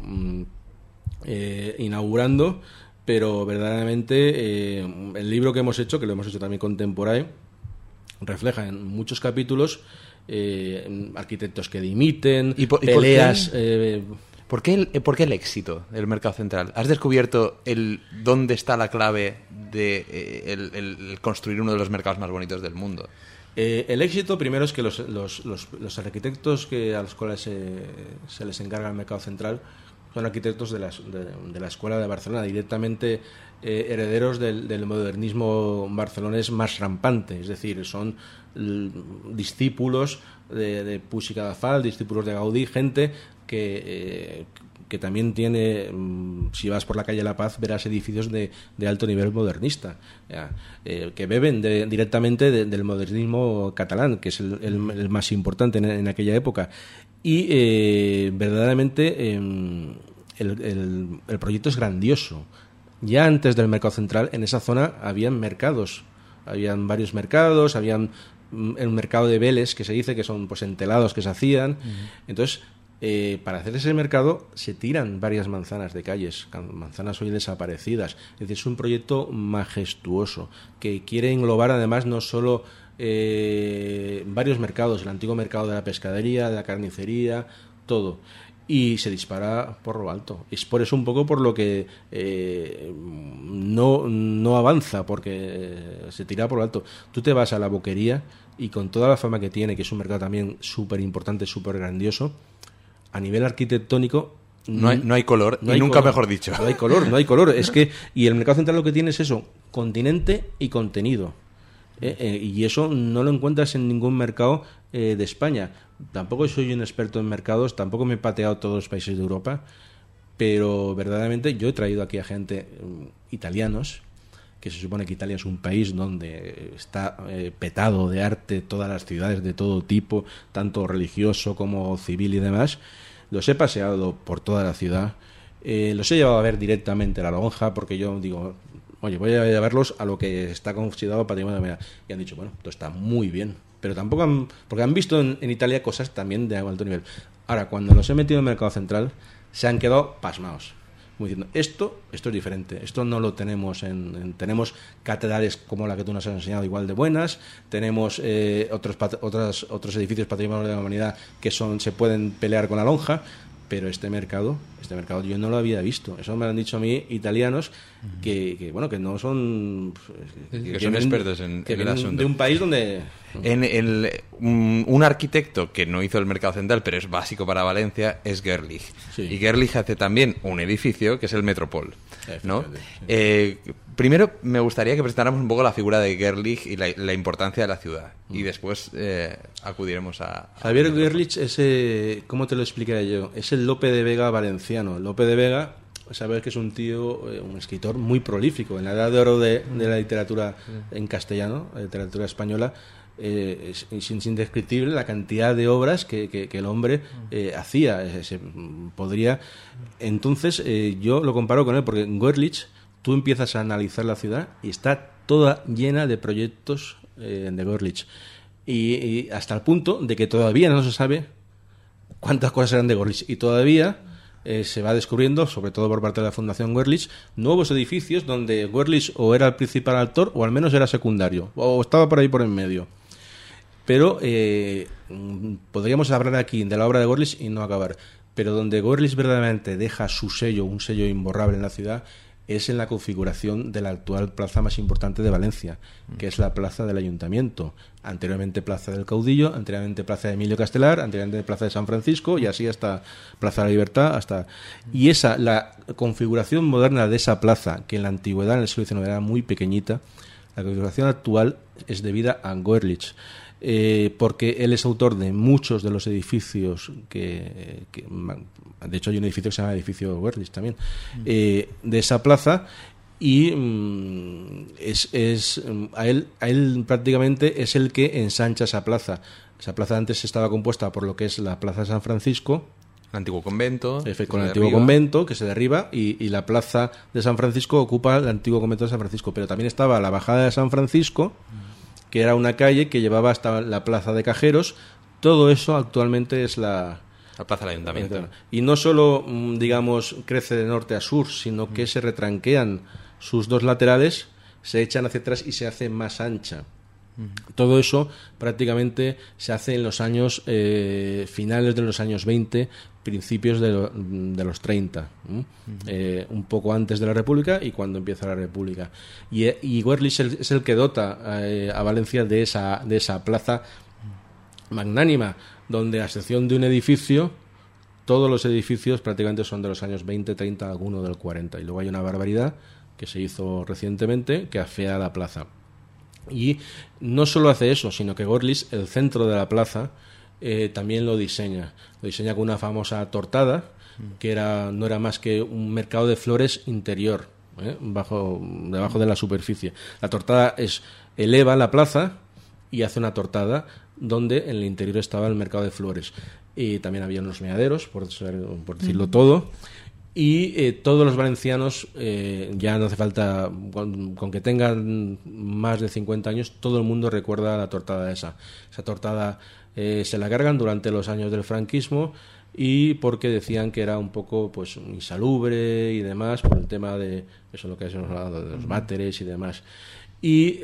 inaugurando, pero verdaderamente el libro que hemos hecho, que lo hemos hecho también con Temporae, refleja en muchos capítulos arquitectos que dimiten, peleas... ¿Por qué el éxito del Mercado Central? ¿Has descubierto dónde está la clave de el construir uno de los mercados más bonitos del mundo? El éxito primero es que los arquitectos a los cuales se les encarga el Mercado Central son arquitectos de la Escuela de Barcelona, directamente herederos del modernismo barcelonés más rampante, es decir, son discípulos de Puig i Cadafalch, discípulos de Gaudí, gente que también tiene, si vas por la calle La Paz verás edificios de alto nivel modernista, que beben directamente del modernismo catalán, que es el más importante en aquella época. Y verdaderamente el proyecto es grandioso. Ya antes del Mercado Central en esa zona habían mercados, habían varios mercados, habían el mercado de Vélez, que se dice que son pues entelados que se hacían. Entonces para hacer ese mercado se tiran varias manzanas de calles, manzanas hoy desaparecidas. Es decir, es un proyecto majestuoso que quiere englobar además no solo varios mercados, el antiguo mercado de la pescadería, de la carnicería, todo, y se dispara por lo alto. Es por eso un poco por lo que no avanza, porque se tira por lo alto. Tú te vas a la Boquería y con toda la fama que tiene, que es un mercado también súper importante, súper grandioso, a nivel arquitectónico no hay color, y nunca mejor dicho. No hay color. Es que, y el mercado central lo que tiene es eso, continente y contenido. Y eso no lo encuentras en ningún mercado de España. Tampoco soy un experto en mercados, tampoco me he pateado todos los países de Europa, pero verdaderamente yo he traído aquí a gente italianos, que se supone que Italia es un país donde está petado de arte, todas las ciudades de todo tipo, tanto religioso como civil y demás. Los he paseado por toda la ciudad, los he llevado a ver directamente la lonja, porque yo digo, oye, voy a llevarlos a lo que está considerado patrimonio de la humanidad. Y han dicho, bueno, esto está muy bien, pero tampoco porque han visto en Italia cosas también de alto nivel. Ahora, cuando los he metido en el mercado central, se han quedado pasmados, como diciendo, esto es diferente, esto no lo tenemos tenemos catedrales como la que tú nos has enseñado igual de buenas, tenemos otros edificios patrimonio de la humanidad que se pueden pelear con la lonja, pero este mercado yo no lo había visto. Eso me lo han dicho a mí italianos que no son que son expertos en el asunto, de un país donde un arquitecto que no hizo el mercado central pero es básico para Valencia es Gerlich. Sí. Y Gerlich hace también un edificio que es el Metropol, ¿no? Sí. Primero me gustaría que presentáramos un poco la figura de Gerlich y la importancia de la ciudad, y después acudiremos a Javier Gerlich es, ¿cómo te lo explicaría yo? Es el Lope de Vega valenciano. Lope de Vega, sabes que es un tío, un escritor muy prolífico. En la edad de oro de la literatura en castellano, la literatura española, es indescriptible la cantidad de obras que el hombre hacía. Podría. Entonces, yo lo comparo con él, porque en Gerlich tú empiezas a analizar la ciudad y está toda llena de proyectos de Gerlich. Y hasta el punto de que todavía no se sabe cuántas cosas eran de Gerlich. Y todavía se va descubriendo, sobre todo por parte de la Fundación Gerlich, nuevos edificios donde Gerlich o era el principal actor o al menos era secundario, o estaba por ahí por en medio. Pero podríamos hablar aquí de la obra de Gerlich y no acabar. Pero donde Gerlich verdaderamente deja su sello, un sello imborrable en la ciudad, es en la configuración de la actual plaza más importante de Valencia, que es la plaza del Ayuntamiento. Anteriormente Plaza del Caudillo, anteriormente Plaza de Emilio Castelar, anteriormente Plaza de San Francisco, y así hasta Plaza de la Libertad. Y la configuración moderna de esa plaza, que en la antigüedad, en el siglo XIX, era muy pequeñita, la configuración actual es debida a Gerlich. Porque él es autor de muchos de los edificios que de hecho hay un edificio que se llama edificio Gerlich también, de esa plaza, y a él prácticamente es el que ensancha esa plaza. Esa plaza antes estaba compuesta por lo que es la Plaza de San Francisco, el antiguo convento, con el antiguo convento que se derriba, y la Plaza de San Francisco ocupa el antiguo convento de San Francisco, pero también estaba la Bajada de San Francisco, que era una calle que llevaba hasta la Plaza de Cajeros. Todo eso actualmente es la Plaza del Ayuntamiento. Y no solo, digamos, crece de norte a sur, sino que se retranquean sus dos laterales, se echan hacia atrás y se hace más ancha. Todo eso prácticamente se hace en los años finales de los años 20, principios de los 30, un poco antes de la República y cuando empieza la República. Y Gerlich es el que dota a Valencia de esa plaza magnánima, donde a excepción de un edificio, todos los edificios prácticamente son de los años 20, 30, alguno del 40. Y luego hay una barbaridad que se hizo recientemente que afea la plaza. Y no solo hace eso, sino que Gerlich, el centro de la plaza, también lo diseña. Lo diseña con una famosa tortada, que no era más que un mercado de flores interior, debajo de la superficie. La tortada eleva la plaza y hace una tortada donde en el interior estaba el mercado de flores. Y también había unos meaderos, por decirlo todo. Y todos los valencianos, ya no hace falta, con que tengan más de 50 años, todo el mundo recuerda la tortada esa. Esa tortada se la cargan durante los años del franquismo, y porque decían que era un poco pues insalubre y demás, por el tema de eso, lo que hemos hablado, de los váteres y demás. Y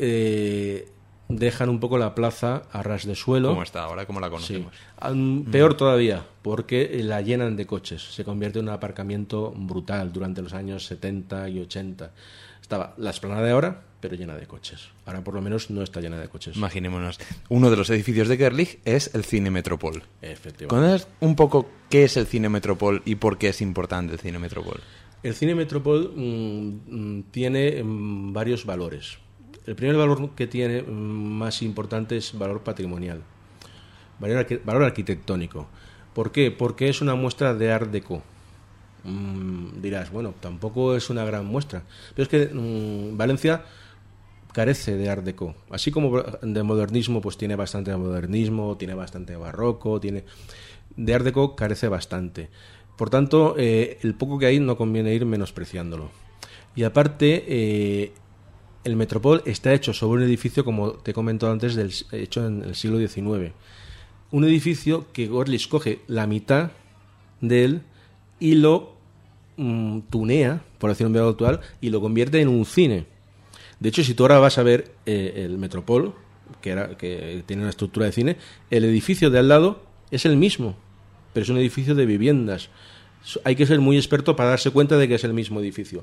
dejan un poco la plaza a ras de suelo. Como está ahora, como la conocemos. Sí. Peor todavía, porque la llenan de coches. Se convierte en un aparcamiento brutal durante los años 70 y 80. Estaba la explanada de ahora, pero llena de coches. Ahora por lo menos no está llena de coches. Imaginémonos. Uno de los edificios de Gerlich es el Cine Metropol. Efectivamente. ¿Conoces un poco qué es el Cine Metropol y por qué es importante el Cine Metropol? El Cine Metropol tiene varios valores. El primer valor que tiene más importante es valor patrimonial, valor arquitectónico. ¿Por qué? Porque es una muestra de Art Deco. Dirás, bueno, tampoco es una gran muestra, pero es que Valencia carece de Art Deco. Así como de modernismo, pues tiene bastante modernismo, tiene bastante barroco, de Art Deco carece bastante. Por tanto, el poco que hay no conviene ir menospreciándolo. Y aparte, el Metropol está hecho sobre un edificio, como te he comentado antes, hecho en el siglo XIX. Un edificio que Gerlich coge la mitad de él y lo tunea, por decirlo en modo actual, y lo convierte en un cine. De hecho, si tú ahora vas a ver el Metropol, que tiene una estructura de cine, el edificio de al lado es el mismo, pero es un edificio de viviendas. Hay que ser muy experto para darse cuenta de que es el mismo edificio.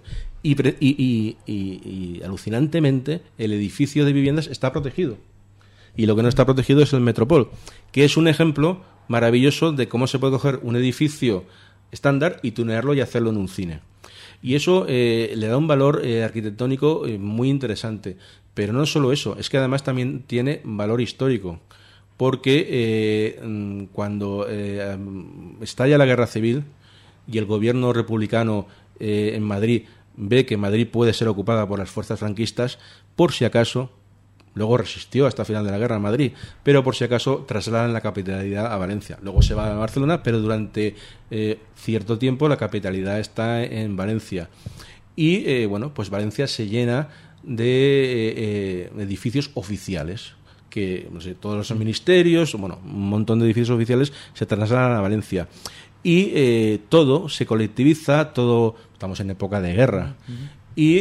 Y alucinantemente, el edificio de viviendas está protegido. Y lo que no está protegido es el Metropol, que es un ejemplo maravilloso de cómo se puede coger un edificio estándar y tunearlo y hacerlo en un cine. Y eso le da un valor arquitectónico muy interesante. Pero no solo eso, es que además también tiene valor histórico. Porque cuando estalla la Guerra Civil y el gobierno republicano en Madrid ve que Madrid puede ser ocupada por las fuerzas franquistas, por si acaso, luego resistió hasta el final de la guerra en Madrid, pero por si acaso trasladan la capitalidad a Valencia. Luego se va a Barcelona, pero durante cierto tiempo la capitalidad está en Valencia. Y bueno, pues Valencia se llena de edificios oficiales, que no sé, todos los ministerios, bueno, un montón de edificios oficiales se trasladan a Valencia. Y todo se colectiviza, todo, estamos en época de guerra. Y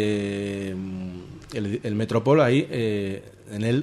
el Metropol ahí, en él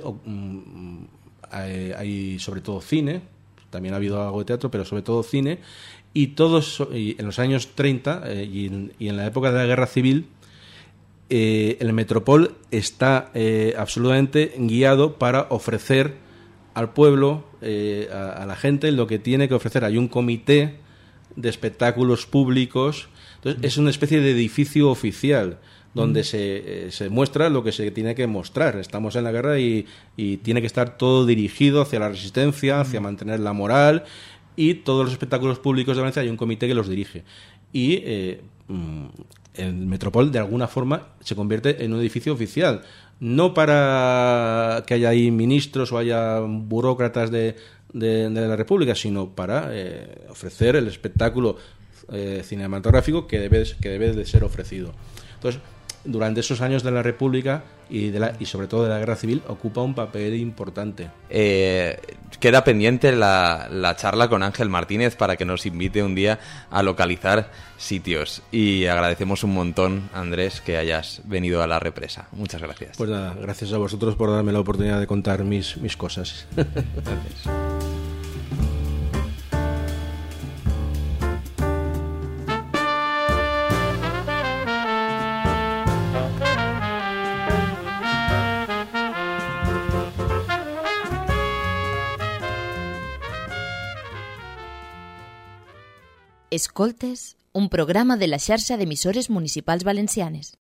hay sobre todo cine, también ha habido algo de teatro, pero sobre todo cine, y en los años 30 y en la época de la Guerra Civil, el Metropol está absolutamente guiado para ofrecer al pueblo, a la gente, lo que tiene que ofrecer. Hay un comité de espectáculos públicos. Entonces, es una especie de edificio oficial donde se muestra lo que se tiene que mostrar. Estamos en la guerra y tiene que estar todo dirigido hacia la resistencia, hacia mantener la moral, y todos los espectáculos públicos de Valencia hay un comité que los dirige. Y el Metropol, de alguna forma, se convierte en un edificio oficial. No para que haya ahí ministros o haya burócratas de la República, sino para ofrecer el espectáculo cinematográfico que debe de ser ofrecido. Entonces, durante esos años de la República y sobre todo de la Guerra Civil, ocupa un papel importante. Queda pendiente la charla con Ángel Martínez para que nos invite un día a localizar sitios. Y agradecemos un montón, Andrés, que hayas venido a La Represa. Muchas gracias. Pues nada, gracias a vosotros por darme la oportunidad de contar mis cosas. Gracias. Escoltes, un programa de la xarxa d'emissores municipals valencianes.